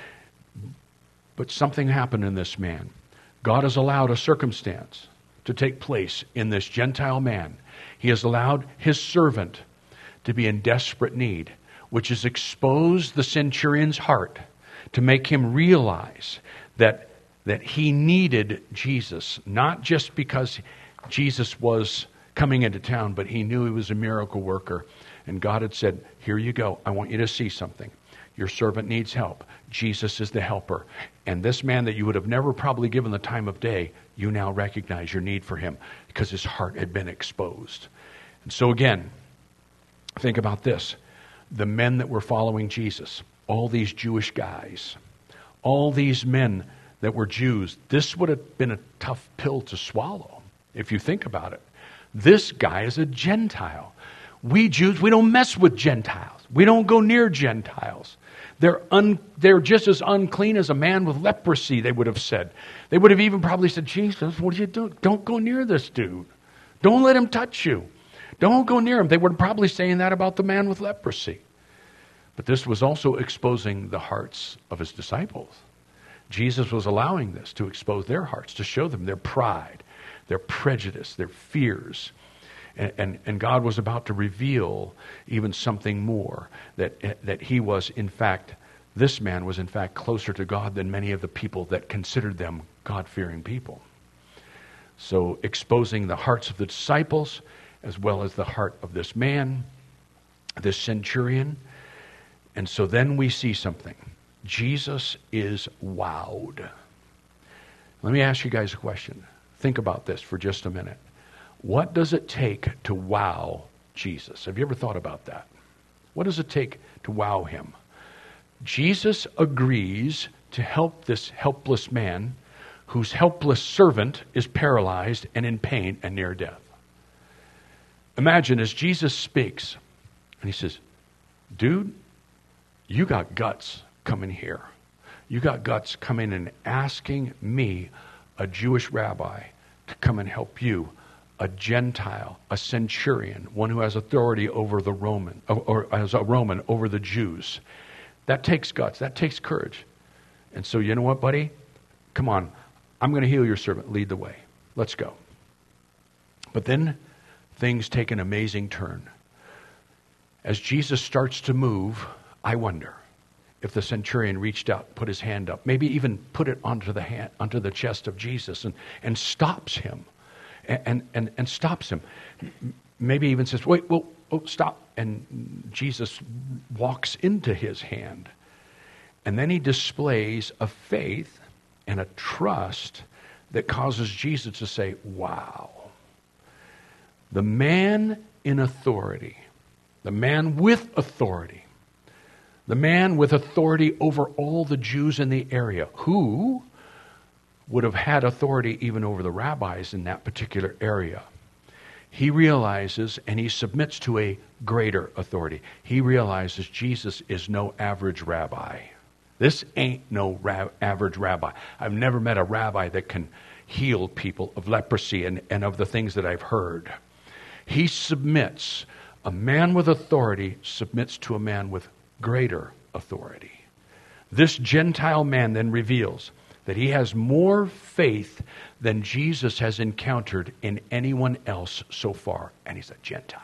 But something happened in this man. God has allowed a circumstance to take place in this Gentile man. He has allowed his servant to be in desperate need, which has exposed the centurion's heart to make him realize that, that he needed Jesus, not just because Jesus was coming into town, but he knew he was a miracle worker. And God had said, here you go. I want you to see something. Your servant needs help. Jesus is the helper. And this man that you would have never probably given the time of day, you now recognize your need for him because his heart had been exposed. And so again, think about this. The men that were following Jesus, all these Jewish guys, all these men that were Jews, this would have been a tough pill to swallow if you think about it. This guy is a Gentile. We Jews, we don't mess with Gentiles. We don't go near Gentiles. They're un, they're just as unclean as a man with leprosy, they would have said. They would have even probably said, Jesus, what are you doing? Don't go near this dude. Don't let him touch you. Don't go near him. They were probably saying that about the man with leprosy. But this was also exposing the hearts of his disciples. Jesus was allowing this to expose their hearts, to show them their pride, their prejudice, their fears. And, and, and God was about to reveal even something more, that, that he was, in fact, this man was, in fact, closer to God than many of the people that considered them God-fearing people. So exposing the hearts of the disciples, as well as the heart of this man, this centurion. And so then we see something. Jesus is wowed. Let me ask you guys a question. Think about this for just a minute. What does it take to wow Jesus? Have you ever thought about that? What does it take to wow him? Jesus agrees to help this helpless man whose helpless servant is paralyzed and in pain and near death. Imagine as Jesus speaks, and he says, dude, you got guts coming here. You got guts coming and asking me, a Jewish rabbi, to come and help you, a Gentile, a centurion, one who has authority over the Roman, or, or as a Roman over the Jews. That takes guts. That takes courage. And so you know what, buddy? Come on. I'm going to heal your servant. Lead the way. Let's go. But then things take an amazing turn. As Jesus starts to move, I wonder if the centurion reached out, put his hand up, maybe even put it onto the hand, onto the chest of Jesus and, and stops him. And, and, and stops him. Maybe even says, wait, well, oh, stop. And Jesus walks into his hand. And then he displays a faith and a trust that causes Jesus to say, wow. The man in authority, the man with authority, the man with authority over all the Jews in the area, who would have had authority even over the rabbis in that particular area. He realizes and he submits to a greater authority. He realizes Jesus is no average rabbi. This ain't no ra- average rabbi. I've never met a rabbi that can heal people of leprosy and, and of the things that I've heard. He submits. A man with authority submits to a man with greater authority. This Gentile man then reveals that he has more faith than Jesus has encountered in anyone else so far. And he's a Gentile.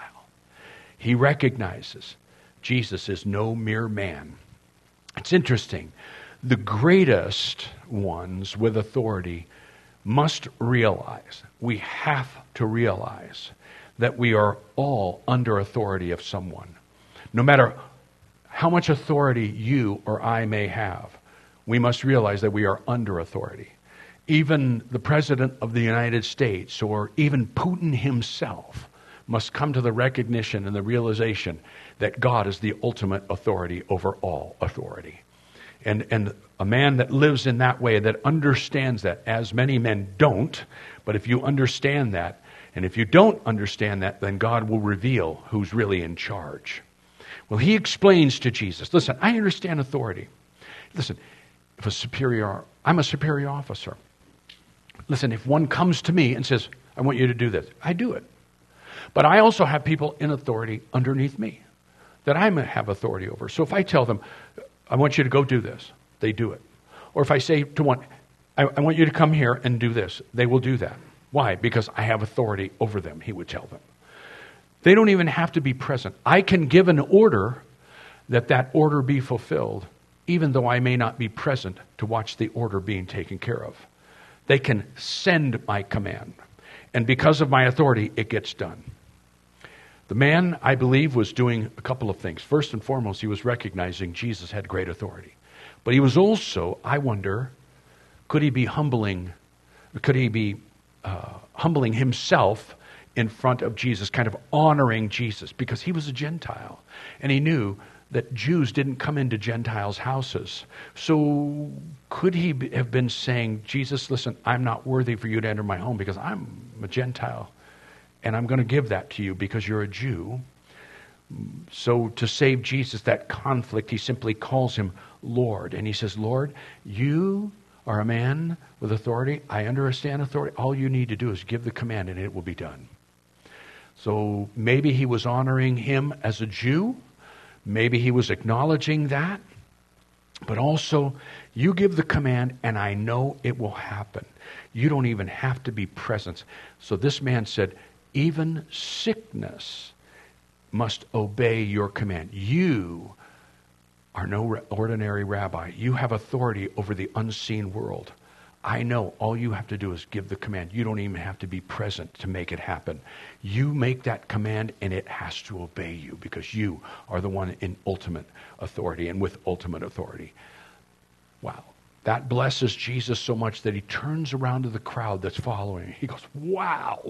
He recognizes Jesus is no mere man. It's interesting. The greatest ones with authority must realize, we have to realize, that we are all under authority of someone. No matter how much authority you or I may have, we must realize that we are under authority. Even the President of the United States, or even Putin himself, must come to the recognition and the realization that God is the ultimate authority over all authority. And, and a man that lives in that way, that understands that, as many men don't, but if you understand that, and if you don't understand that, then God will reveal who's really in charge. Well, he explains to Jesus, listen, I understand authority. Listen, if a superior, I'm a superior officer. Listen, if one comes to me and says, I want you to do this, I do it. But I also have people in authority underneath me that I have authority over. So if I tell them, I want you to go do this, they do it. Or if I say to one, I, I want you to come here and do this, they will do that. Why? Because I have authority over them, he would tell them. They don't even have to be present. I can give an order that that order be fulfilled, even though I may not be present to watch the order being taken care of. They can send my command. And because of my authority, it gets done. The man, I believe, was doing a couple of things. First and foremost, he was recognizing Jesus had great authority. But he was also, I wonder, could he be humbling, could he be uh, humbling himself in front of Jesus, kind of honoring Jesus, because he was a Gentile. And he knew that Jews didn't come into Gentiles' houses. So could he be, have been saying, Jesus, listen, I'm not worthy for you to enter my home because I'm a Gentile. And I'm going to give that to you because you're a Jew. So to save Jesus, that conflict, he simply calls him Lord. And he says, Lord, you are a man with authority. I understand authority. All you need to do is give the command and it will be done. So maybe he was honoring him as a Jew. Maybe he was acknowledging that. But also, you give the command and I know it will happen. You don't even have to be present. So this man said, even sickness must obey your command. You are no ordinary rabbi. You have authority over the unseen world. I know all you have to do is give the command. You don't even have to be present to make it happen. You make that command and it has to obey you because you are the one in ultimate authority and with ultimate authority. Wow. That blesses Jesus so much that he turns around to the crowd that's following. He goes, wow.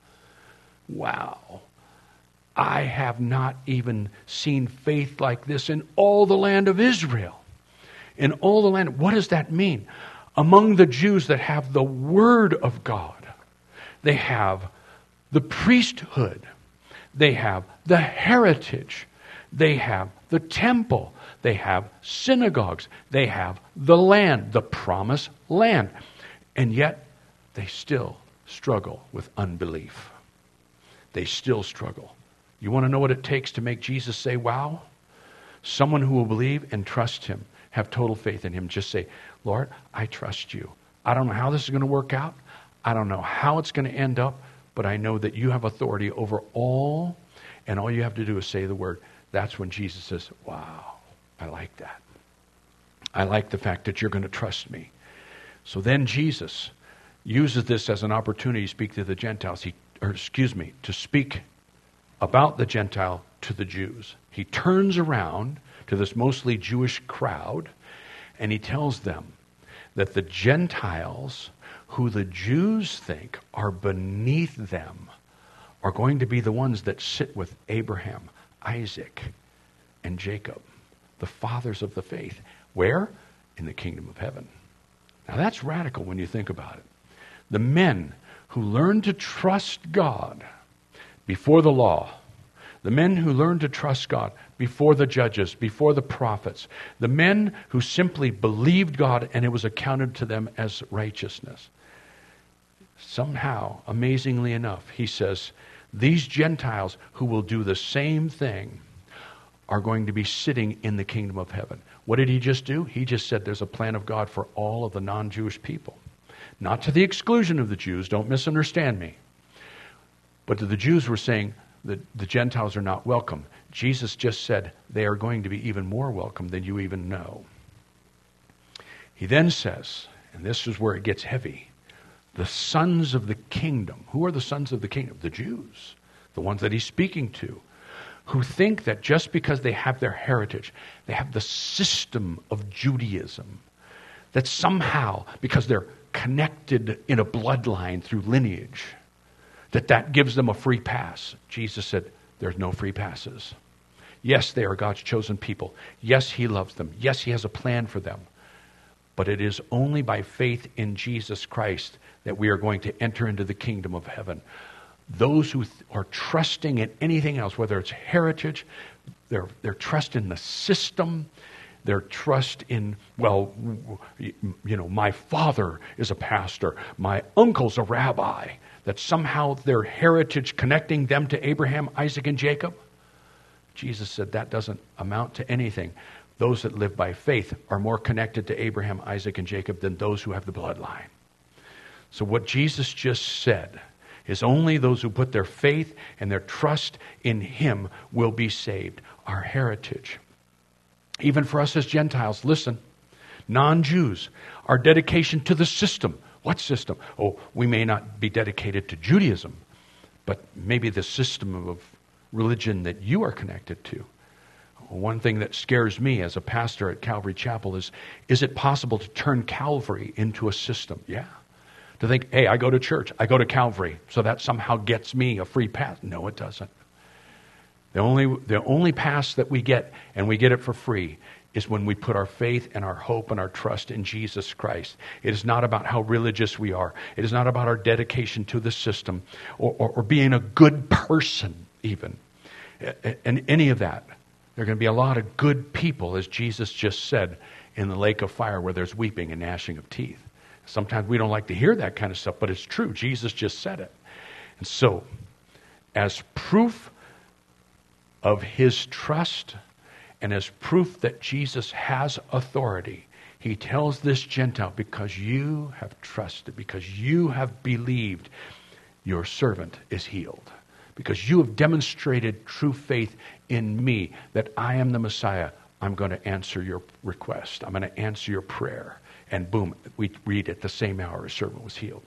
Wow. I have not even seen faith like this in all the land of Israel. In all the land. What does that mean? Among the Jews that have the Word of God, they have the priesthood, they have the heritage, they have the temple, they have synagogues, they have the land, the promised land. And yet, they still struggle with unbelief. They still struggle. You want to know what it takes to make Jesus say, wow? Someone who will believe and trust him, have total faith in him, just say, Lord, I trust you. I don't know how this is going to work out. I don't know how it's going to end up, but I know that you have authority over all, and all you have to do is say the word. That's when Jesus says, wow, I like that. I like the fact that you're going to trust me. So then Jesus uses this as an opportunity to speak to the Gentiles. He, or excuse me, to speak about the Gentile to the Jews. He turns around to this mostly Jewish crowd, and he tells them that the Gentiles, who the Jews think are beneath them, are going to be the ones that sit with Abraham, Isaac, and Jacob, the fathers of the faith. Where? In the kingdom of heaven. Now that's radical when you think about it. The men who learned to trust God before the law, the men who learned to trust God before the judges, before the prophets, the men who simply believed God and it was accounted to them as righteousness. Somehow, amazingly enough, he says, these Gentiles who will do the same thing are going to be sitting in the kingdom of heaven. What did he just do? He just said there's a plan of God for all of the non-Jewish people. Not to the exclusion of the Jews, don't misunderstand me. But to the Jews were saying that the Gentiles are not welcome. Jesus just said they are going to be even more welcome than you even know. He then says, and this is where it gets heavy, the sons of the kingdom. Who are the sons of the kingdom? The Jews, the ones that he's speaking to, who think that just because they have their heritage, they have the system of Judaism, that somehow, because they're connected in a bloodline through lineage, that that gives them a free pass. Jesus said, there's no free passes. Yes, they are God's chosen people. Yes, he loves them. Yes, he has a plan for them. But it is only by faith in Jesus Christ that we are going to enter into the kingdom of heaven. Those who th- are trusting in anything else, whether it's heritage, their, their trust in the system, their trust in, well, you know, my father is a pastor, my uncle's a rabbi, that somehow their heritage connecting them to Abraham, Isaac, and Jacob. Jesus said that doesn't amount to anything. Those that live by faith are more connected to Abraham, Isaac, and Jacob than those who have the bloodline. So what Jesus just said is only those who put their faith and their trust in him will be saved. Our heritage. Even for us as Gentiles, listen, non-Jews, our dedication to the system. What system? Oh, we may not be dedicated to Judaism, but maybe the system of religion that you are connected to. One thing that scares me as a pastor at Calvary Chapel is, is it possible to turn Calvary into a system? Yeah. To think, hey, I go to church, I go to Calvary, so that somehow gets me a free pass. No, it doesn't. The only, the only pass that we get, and we get it for free, is when we put our faith and our hope and our trust in Jesus Christ. It is not about how religious we are. It is not about our dedication to the system or, or, or being a good person even. And any of that. There are going to be a lot of good people, as Jesus just said, in the lake of fire where there's weeping and gnashing of teeth. Sometimes we don't like to hear that kind of stuff, but it's true. Jesus just said it. And so, as proof of his trust and as proof that Jesus has authority, he tells this Gentile, because you have trusted, because you have believed, your servant is healed. Because you have demonstrated true faith in me, that I am the Messiah, I'm going to answer your request. I'm going to answer your prayer. And boom, we read at the same hour his servant was healed.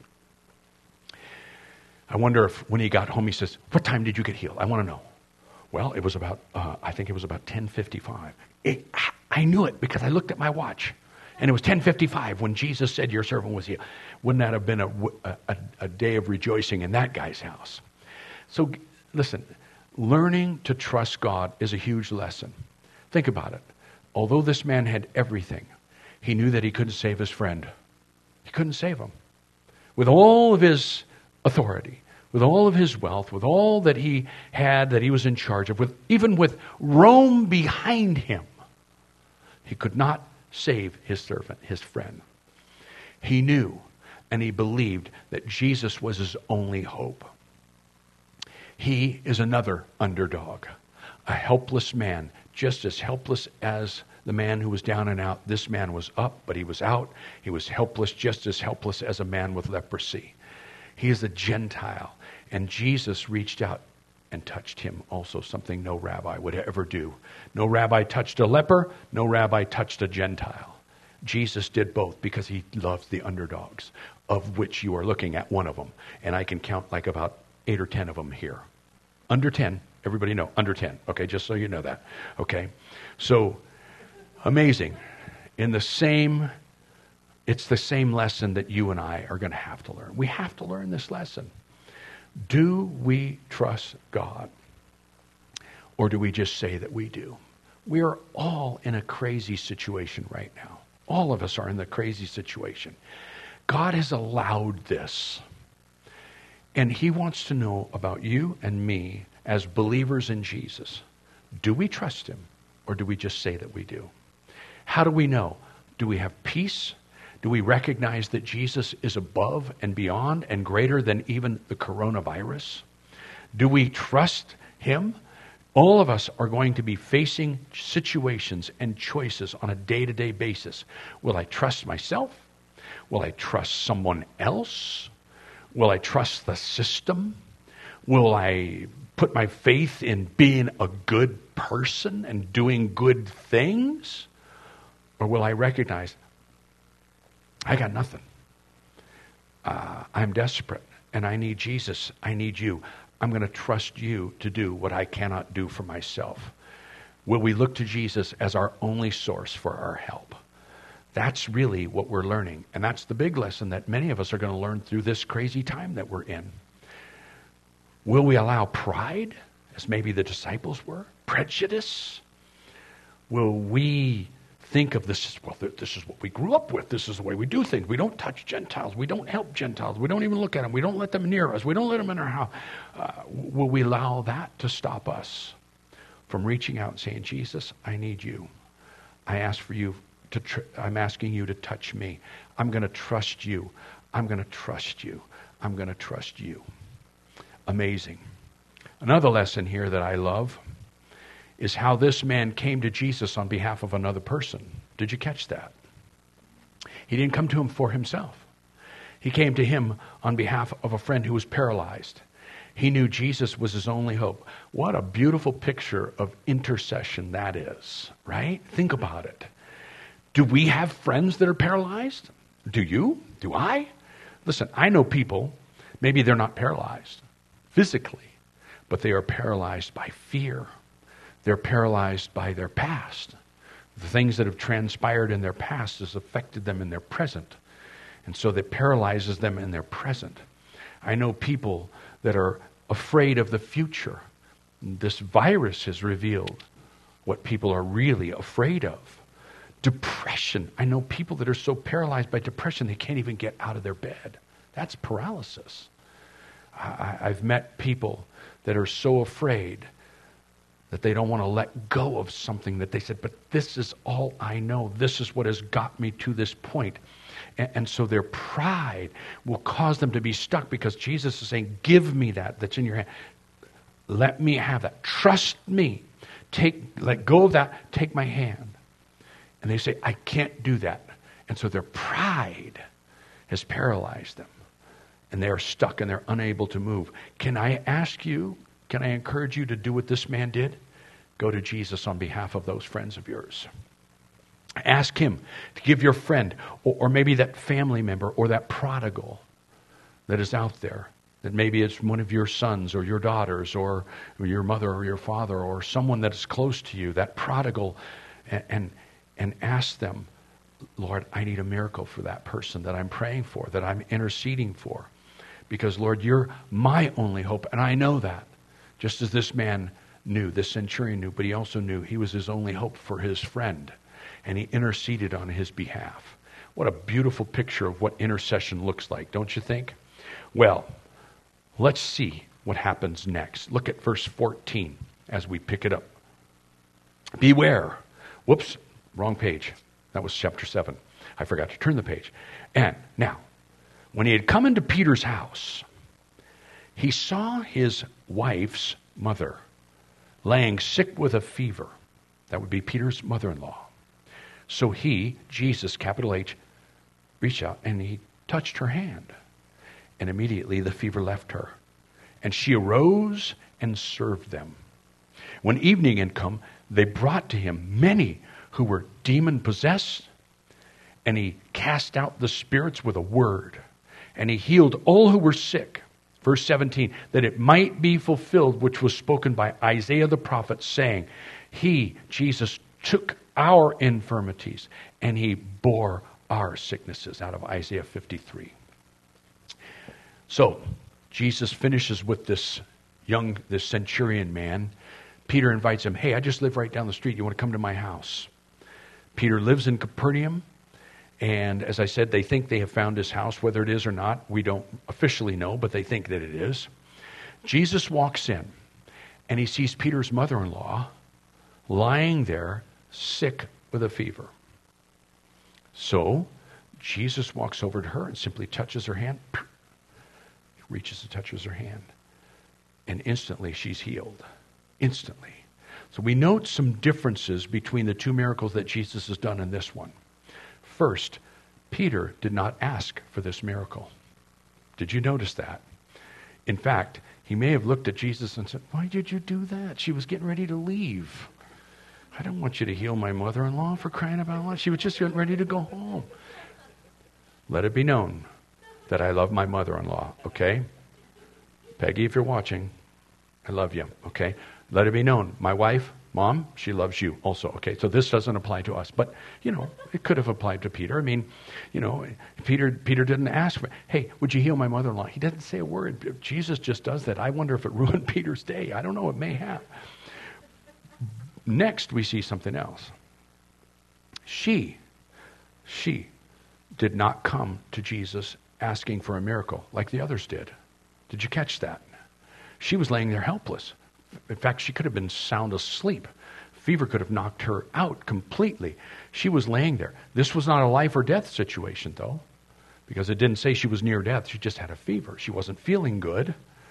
I wonder if when he got home, he says, what time did you get healed? I want to know. Well, it was about, uh, I think it was about ten fifty-five. It, I knew it because I looked at my watch. And it was ten fifty-five when Jesus said your servant was healed. Wouldn't that have been a, a, a day of rejoicing in that guy's house? So listen, learning to trust God is a huge lesson. Think about it. Although this man had everything, he knew that he couldn't save his friend. He couldn't save him. With all of his authority, with all of his wealth, with all that he had, that he was in charge of, with even with Rome behind him, he could not save his servant, his friend. He knew and he believed that Jesus was his only hope. He is another underdog, a helpless man, just as helpless as the man who was down and out. This man was up, but he was out. He was helpless, just as helpless as a man with leprosy. He is a Gentile, and Jesus reached out and touched him also, something no rabbi would ever do. No rabbi touched a leper, no rabbi touched a Gentile. Jesus did both because he loves the underdogs, of which you are looking at one of them. And I can count like about eight or ten of them here. Under ten, everybody know, under ten, okay, just so you know that, okay? So, amazing. In the same, it's the same lesson that you and I are going to have to learn. We have to learn this lesson. Do we trust God? Or do we just say that we do? We are all in a crazy situation right now. All of us are in the crazy situation. God has allowed this. And he wants to know about you and me as believers in Jesus. Do we trust him, or do we just say that we do? How do we know? Do we have peace? Do we recognize that Jesus is above and beyond and greater than even the coronavirus? Do we trust him? All of us are going to be facing situations and choices on a day-to-day basis. Will I trust myself? Will I trust someone else? Will I trust the system? Will I put my faith in being a good person and doing good things? Or will I recognize, I got nothing. Uh, I'm desperate and I need Jesus. I need you. I'm going to trust you to do what I cannot do for myself. Will we look to Jesus as our only source for our help? That's really what we're learning. And that's the big lesson that many of us are going to learn through this crazy time that we're in. Will we allow pride, as maybe the disciples were? Prejudice? Will we think of this, well, this is what we grew up with. This is the way we do things. We don't touch Gentiles. We don't help Gentiles. We don't even look at them. We don't let them near us. We don't let them in our house. Uh, will we allow that to stop us from reaching out and saying, Jesus, I need you. I ask for you to, tr- I'm asking you to touch me. I'm going to trust you. I'm going to trust you. I'm going to trust you. Amazing. Another lesson here that I love is how this man came to Jesus on behalf of another person. Did you catch that? He didn't come to him for himself. He came to him on behalf of a friend who was paralyzed. He knew Jesus was his only hope. What a beautiful picture of intercession that is, right? Think about it. Do we have friends that are paralyzed? Do you? Do I? Listen, I know people, maybe they're not paralyzed physically, but they are paralyzed by fear. They're paralyzed by their past. The things that have transpired in their past has affected them in their present. And so that paralyzes them in their present. I know people that are afraid of the future. This virus has revealed what people are really afraid of. Depression. I know people that are so paralyzed by depression they can't even get out of their bed. That's paralysis. I, I've met people that are so afraid that they don't want to let go of something that they said, but this is all I know. This is what has got me to this point. And, and so their pride will cause them to be stuck because Jesus is saying, give me that that's in your hand. Let me have that. Trust me. Take, let go of that. Take my hand. And they say, I can't do that. And so their pride has paralyzed them. And they're stuck and they're unable to move. Can I ask you, can I encourage you to do what this man did? Go to Jesus on behalf of those friends of yours. Ask him to give your friend, or, or maybe that family member, or that prodigal that is out there, that maybe it's one of your sons or your daughters, or your mother or your father, or someone that is close to you, that prodigal, and, and, and ask them, Lord, I need a miracle for that person that I'm praying for, that I'm interceding for. Because, Lord, you're my only hope, and I know that. Just as this man knew, this centurion knew, but he also knew he was his only hope for his friend, and he interceded on his behalf. What a beautiful picture of what intercession looks like, don't you think? Well, let's see what happens next. Look at verse fourteen as we pick it up. Beware. Whoops, wrong page. That was chapter seven. I forgot to turn the page. And now, when he had come into Peter's house, he saw his wife's mother laying sick with a fever. That would be Peter's mother-in-law. So he, Jesus, capital H, reached out and he touched her hand. And immediately the fever left her. And she arose and served them. When evening had come, they brought to him many who were demon-possessed. And he cast out the spirits with a word. And he healed all who were sick. Verse seventeen, that it might be fulfilled which was spoken by Isaiah the prophet, saying, He, Jesus, took our infirmities and he bore our sicknesses, out of Isaiah fifty-three. So, Jesus finishes with this young, this centurion man, Peter invites him, hey, I just live right down the street. You want to come to my house? Peter lives in Capernaum. And as I said, they think they have found his house. Whether it is or not, we don't officially know, but they think that it is. Jesus walks in, and he sees Peter's mother-in-law lying there, sick with a fever. So Jesus walks over to her and simply touches her hand. He reaches and touches her hand. And instantly she's healed. Instantly. So we note some differences between the two miracles that Jesus has done and this one. First, Peter did not ask for this miracle. Did you notice that? In fact, he may have looked at Jesus and said, why did you do that? She was getting ready to leave. I don't want you to heal my mother-in-law, for crying about what. She was just getting ready to go home. Let it be known that I love my mother-in-law, okay? Peggy, if you're watching, I love you, okay? Let it be known. My wife, Mom, she loves you also, okay? So this doesn't apply to us. But, you know, it could have applied to Peter. I mean, you know, Peter Peter didn't ask for, hey, would you heal my mother-in-law? He doesn't say a word. Jesus just does that. I wonder if it ruined Peter's day. I don't know. It may have. Next, we see something else. She, she did not come to Jesus asking for a miracle like the others did. Did you catch that? She was laying there helpless. In fact, she could have been sound asleep. Fever could have knocked her out completely. She was laying there. This was not a life or death situation, though, because it didn't say she was near death. She just had a fever. She wasn't feeling good.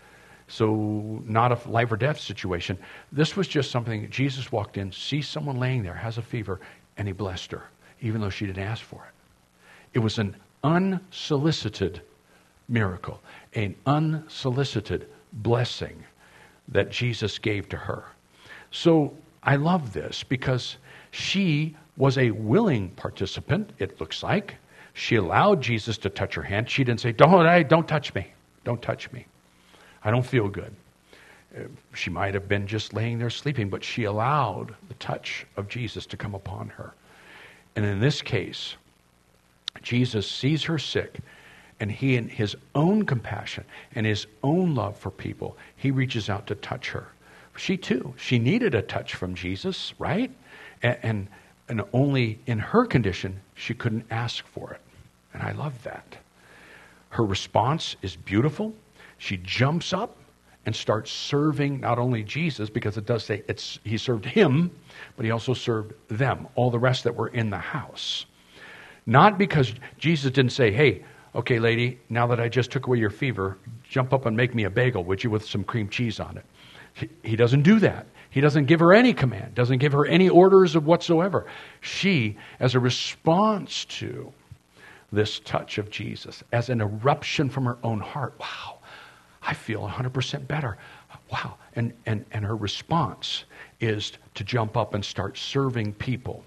So not a life or death situation. This was just something, Jesus walked in, sees someone laying there, has a fever, and he blessed her, even though she didn't ask for it. It was an unsolicited miracle, an unsolicited blessing that Jesus gave to her. So I love this because she was a willing participant, it looks like. She allowed Jesus to touch her hand. She didn't say, don't, hey, don't touch me. Don't touch me. I don't feel good. She might have been just laying there sleeping, but she allowed the touch of Jesus to come upon her. And in this case, Jesus sees her sick, and he, in his own compassion and his own love for people, he reaches out to touch her. She too, she needed a touch from Jesus, right? And, and, and only in her condition, she couldn't ask for it. And I love that. Her response is beautiful. She jumps up and starts serving not only Jesus, because it does say it's he served him, but he also served them, all the rest that were in the house. Not because Jesus didn't say, hey, okay, lady, now that I just took away your fever, jump up and make me a bagel, would you, with some cream cheese on it. He, he doesn't do that. He doesn't give her any command, doesn't give her any orders of whatsoever. She, as a response to this touch of Jesus, as an eruption from her own heart, wow, I feel one hundred percent better. Wow. And, and, and her response is to jump up and start serving people.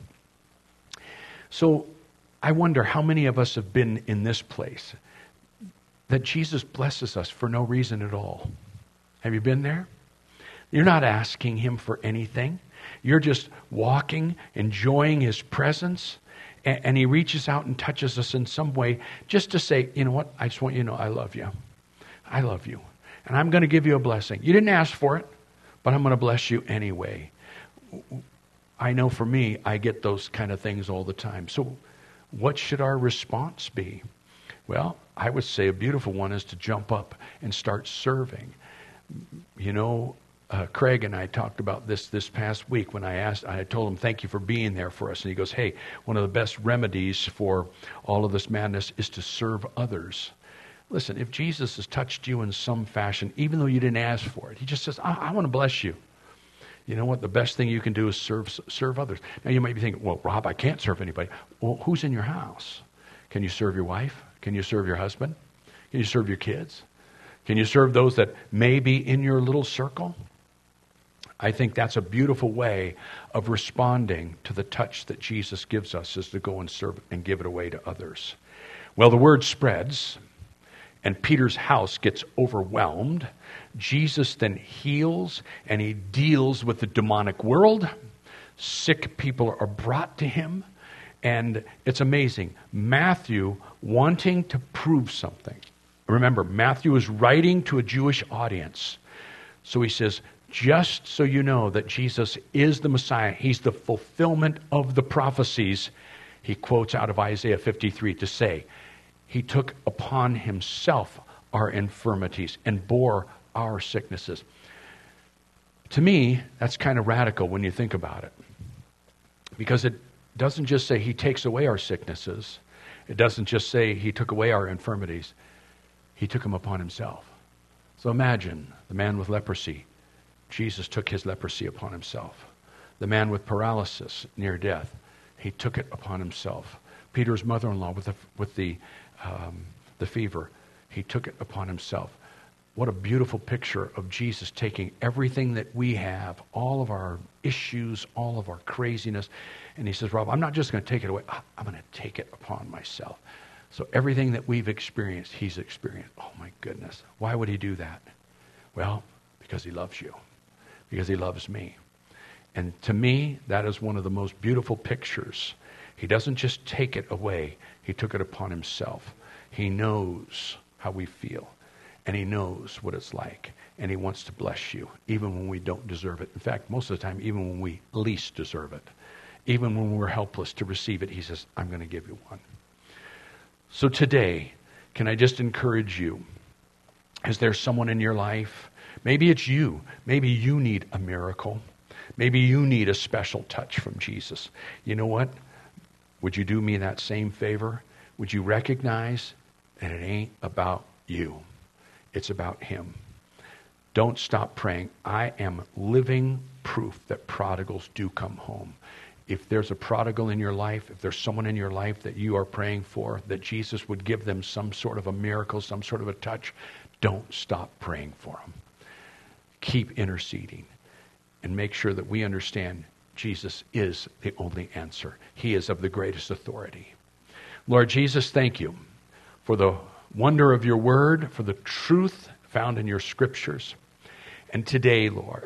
So I wonder how many of us have been in this place that Jesus blesses us for no reason at all. Have you been there? You're not asking him for anything. You're just walking, enjoying his presence, and, and he reaches out and touches us in some way just to say, you know what, I just want you to know I love you. I love you. And I'm going to give you a blessing. You didn't ask for it, but I'm going to bless you anyway. I know for me, I get those kind of things all the time. So what should our response be? Well, I would say a beautiful one is to jump up and start serving. You know, uh, Craig and I talked about this this past week when I asked, I told him, thank you for being there for us. And he goes, hey, one of the best remedies for all of this madness is to serve others. Listen, if Jesus has touched you in some fashion, even though you didn't ask for it, he just says, I, I want to bless you. You know what? The best thing you can do is serve serve others. Now, you might be thinking, well, Rob, I can't serve anybody. Well, who's in your house? Can you serve your wife? Can you serve your husband? Can you serve your kids? Can you serve those that may be in your little circle? I think that's a beautiful way of responding to the touch that Jesus gives us, is to go and serve and give it away to others. Well, the word spreads, and Peter's house gets overwhelmed. Jesus then heals, and he deals with the demonic world. Sick people are brought to him, and it's amazing. Matthew, wanting to prove something. Remember, Matthew is writing to a Jewish audience. So he says, just so you know that Jesus is the Messiah, he's the fulfillment of the prophecies, he quotes out of Isaiah fifty-three to say, he took upon himself our infirmities and bore our sicknesses. To me, that's kind of radical when you think about it. Because it doesn't just say he takes away our sicknesses. It doesn't just say he took away our infirmities. He took them upon himself. So imagine the man with leprosy. Jesus took his leprosy upon himself. The man with paralysis near death, he took it upon himself. Peter's mother-in-law with the, with the, um, the fever, he took it upon himself. What a beautiful picture of Jesus taking everything that we have, all of our issues, all of our craziness, and he says, Rob, I'm not just going to take it away. I'm going to take it upon myself. So everything that we've experienced, he's experienced. Oh my goodness. Why would he do that? Well, because he loves you. Because he loves me. And to me, that is one of the most beautiful pictures. He doesn't just take it away. He took it upon himself. He knows how we feel. And he knows what it's like. And he wants to bless you, even when we don't deserve it. In fact, most of the time, even when we least deserve it. Even when we're helpless to receive it, he says, I'm going to give you one. So today, can I just encourage you? Is there someone in your life? Maybe it's you. Maybe you need a miracle. Maybe you need a special touch from Jesus. You know what? Would you do me that same favor? Would you recognize that it ain't about you? It's about him. Don't stop praying. I am living proof that prodigals do come home. If there's a prodigal in your life, if there's someone in your life that you are praying for, that Jesus would give them some sort of a miracle, some sort of a touch, don't stop praying for them. Keep interceding and make sure that we understand Jesus is the only answer. He is of the greatest authority. Lord Jesus, thank you for the wonder of your word, for the truth found in your scriptures. And today, Lord,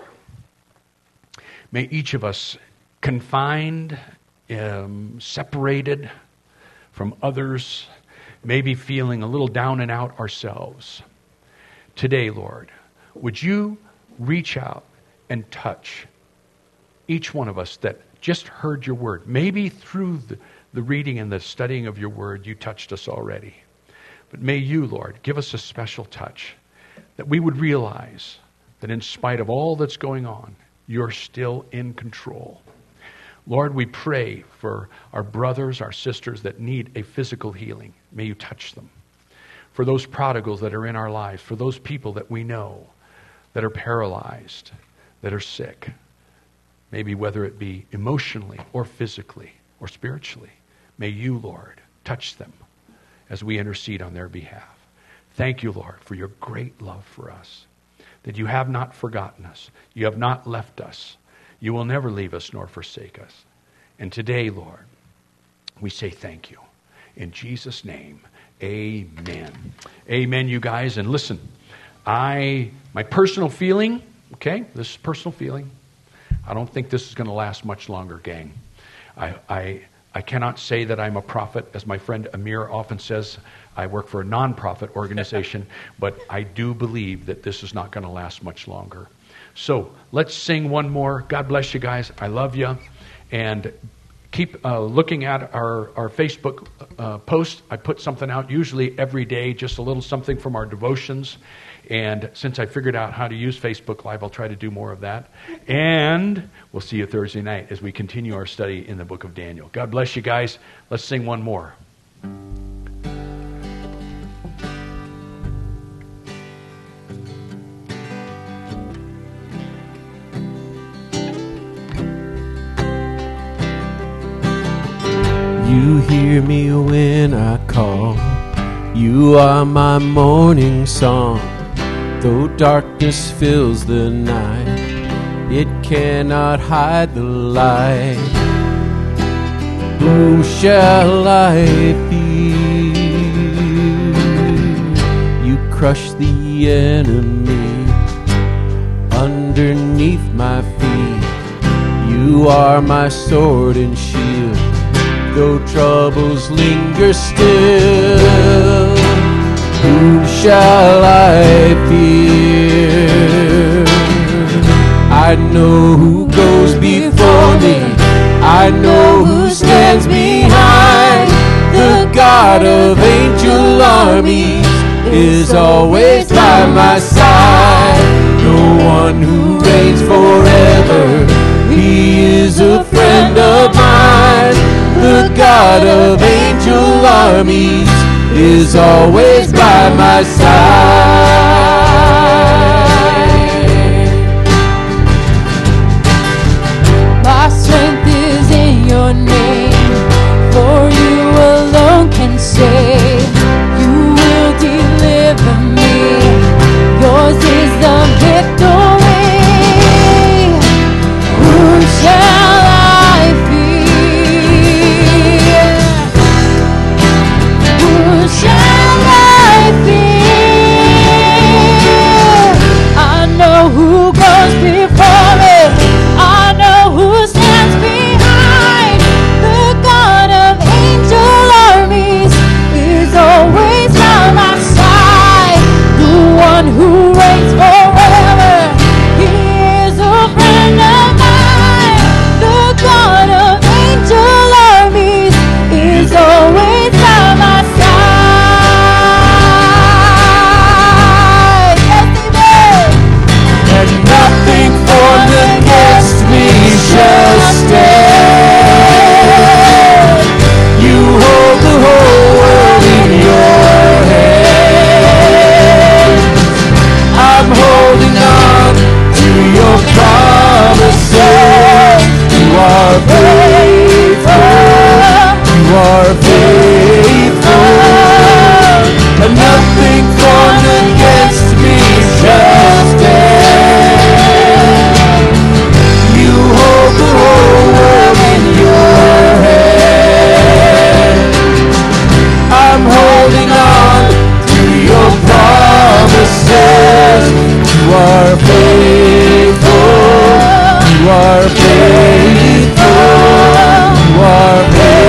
may each of us confined, um, separated from others, maybe feeling a little down and out ourselves. Today, Lord, would you reach out and touch each one of us that just heard your word? Maybe through the, the reading and the studying of your word, you touched us already. But may you, Lord, give us a special touch, that we would realize that in spite of all that's going on, you're still in control. Lord, we pray for our brothers, our sisters that need a physical healing. May you touch them. For those prodigals that are in our lives, for those people that we know that are paralyzed, that are sick, maybe whether it be emotionally or physically or spiritually, may you, Lord, touch them as we intercede on their behalf. Thank you, Lord, for your great love for us, that you have not forgotten us. You have not left us. You will never leave us nor forsake us. And today, Lord, we say thank you. In Jesus' name, amen. Amen, you guys. And listen, I, my personal feeling, okay, this is personal feeling. I don't think this is going to last much longer, gang. I, I, I cannot say that I'm a prophet. As my friend Amir often says, I work for a non-profit organization, but I do believe that this is not going to last much longer. So let's sing one more. God bless you guys. I love you. And keep uh, looking at our, our Facebook uh, post. I put something out usually every day, just a little something from our devotions. And since I figured out how to use Facebook Live, I'll try to do more of that. And we'll see you Thursday night as we continue our study in the book of Daniel. God bless you guys. Let's sing one more. You hear me when I call. You are my morning song. Though darkness fills the night, it cannot hide the light. Who shall I fear? You crush the enemy underneath my feet. You are my sword and shield, though troubles linger still. Whom shall I fear? know who goes before me. I know who stands behind. The God of angel armies is always by my side. No one who reigns forever, he is a friend of mine. The God of angel armies is always by my side. My strength is in your name, for you alone can save. You will deliver me. Yours is the victory. Who shall I fear? Who shall I fear? I know who goes before me. I know who stands behind. The God of angel armies is always by my side. The one who reigns forever, he is a friend of mine. The God of angel armies is always by my side. Yes, amen. And nothing formed against me shall stand. You hold the whole world in your hand. I'm holding on to your promises. You are faithful. You are faithful. And nothing formed against me shall stand. You hold the whole world in your hand. I'm holding on to your promises. You are faithful. You are faithful. You are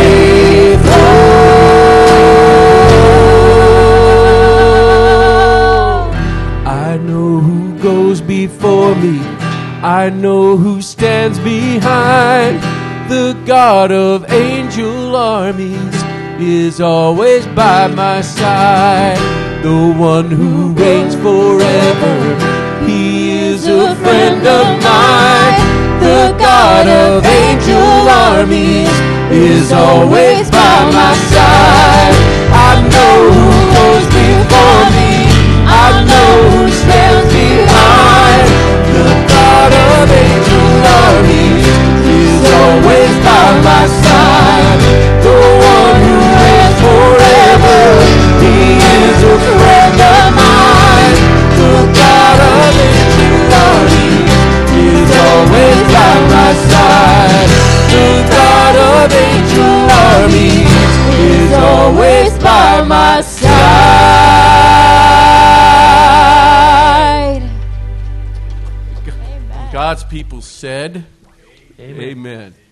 faithful. I know who goes before me. I know who stands behind. The God of angel armies is always by my side. The one who reigns forever, he is a friend of mine. The God of angel armies is always by my side. I know who goes before me. I know who stands behind. The God of angel armies is always by my side. The one who reigns forever, he is a friend of mine. The God of angel armies is always by my side. The God of angel armies is always by my side. God's people said, Amen. Amen.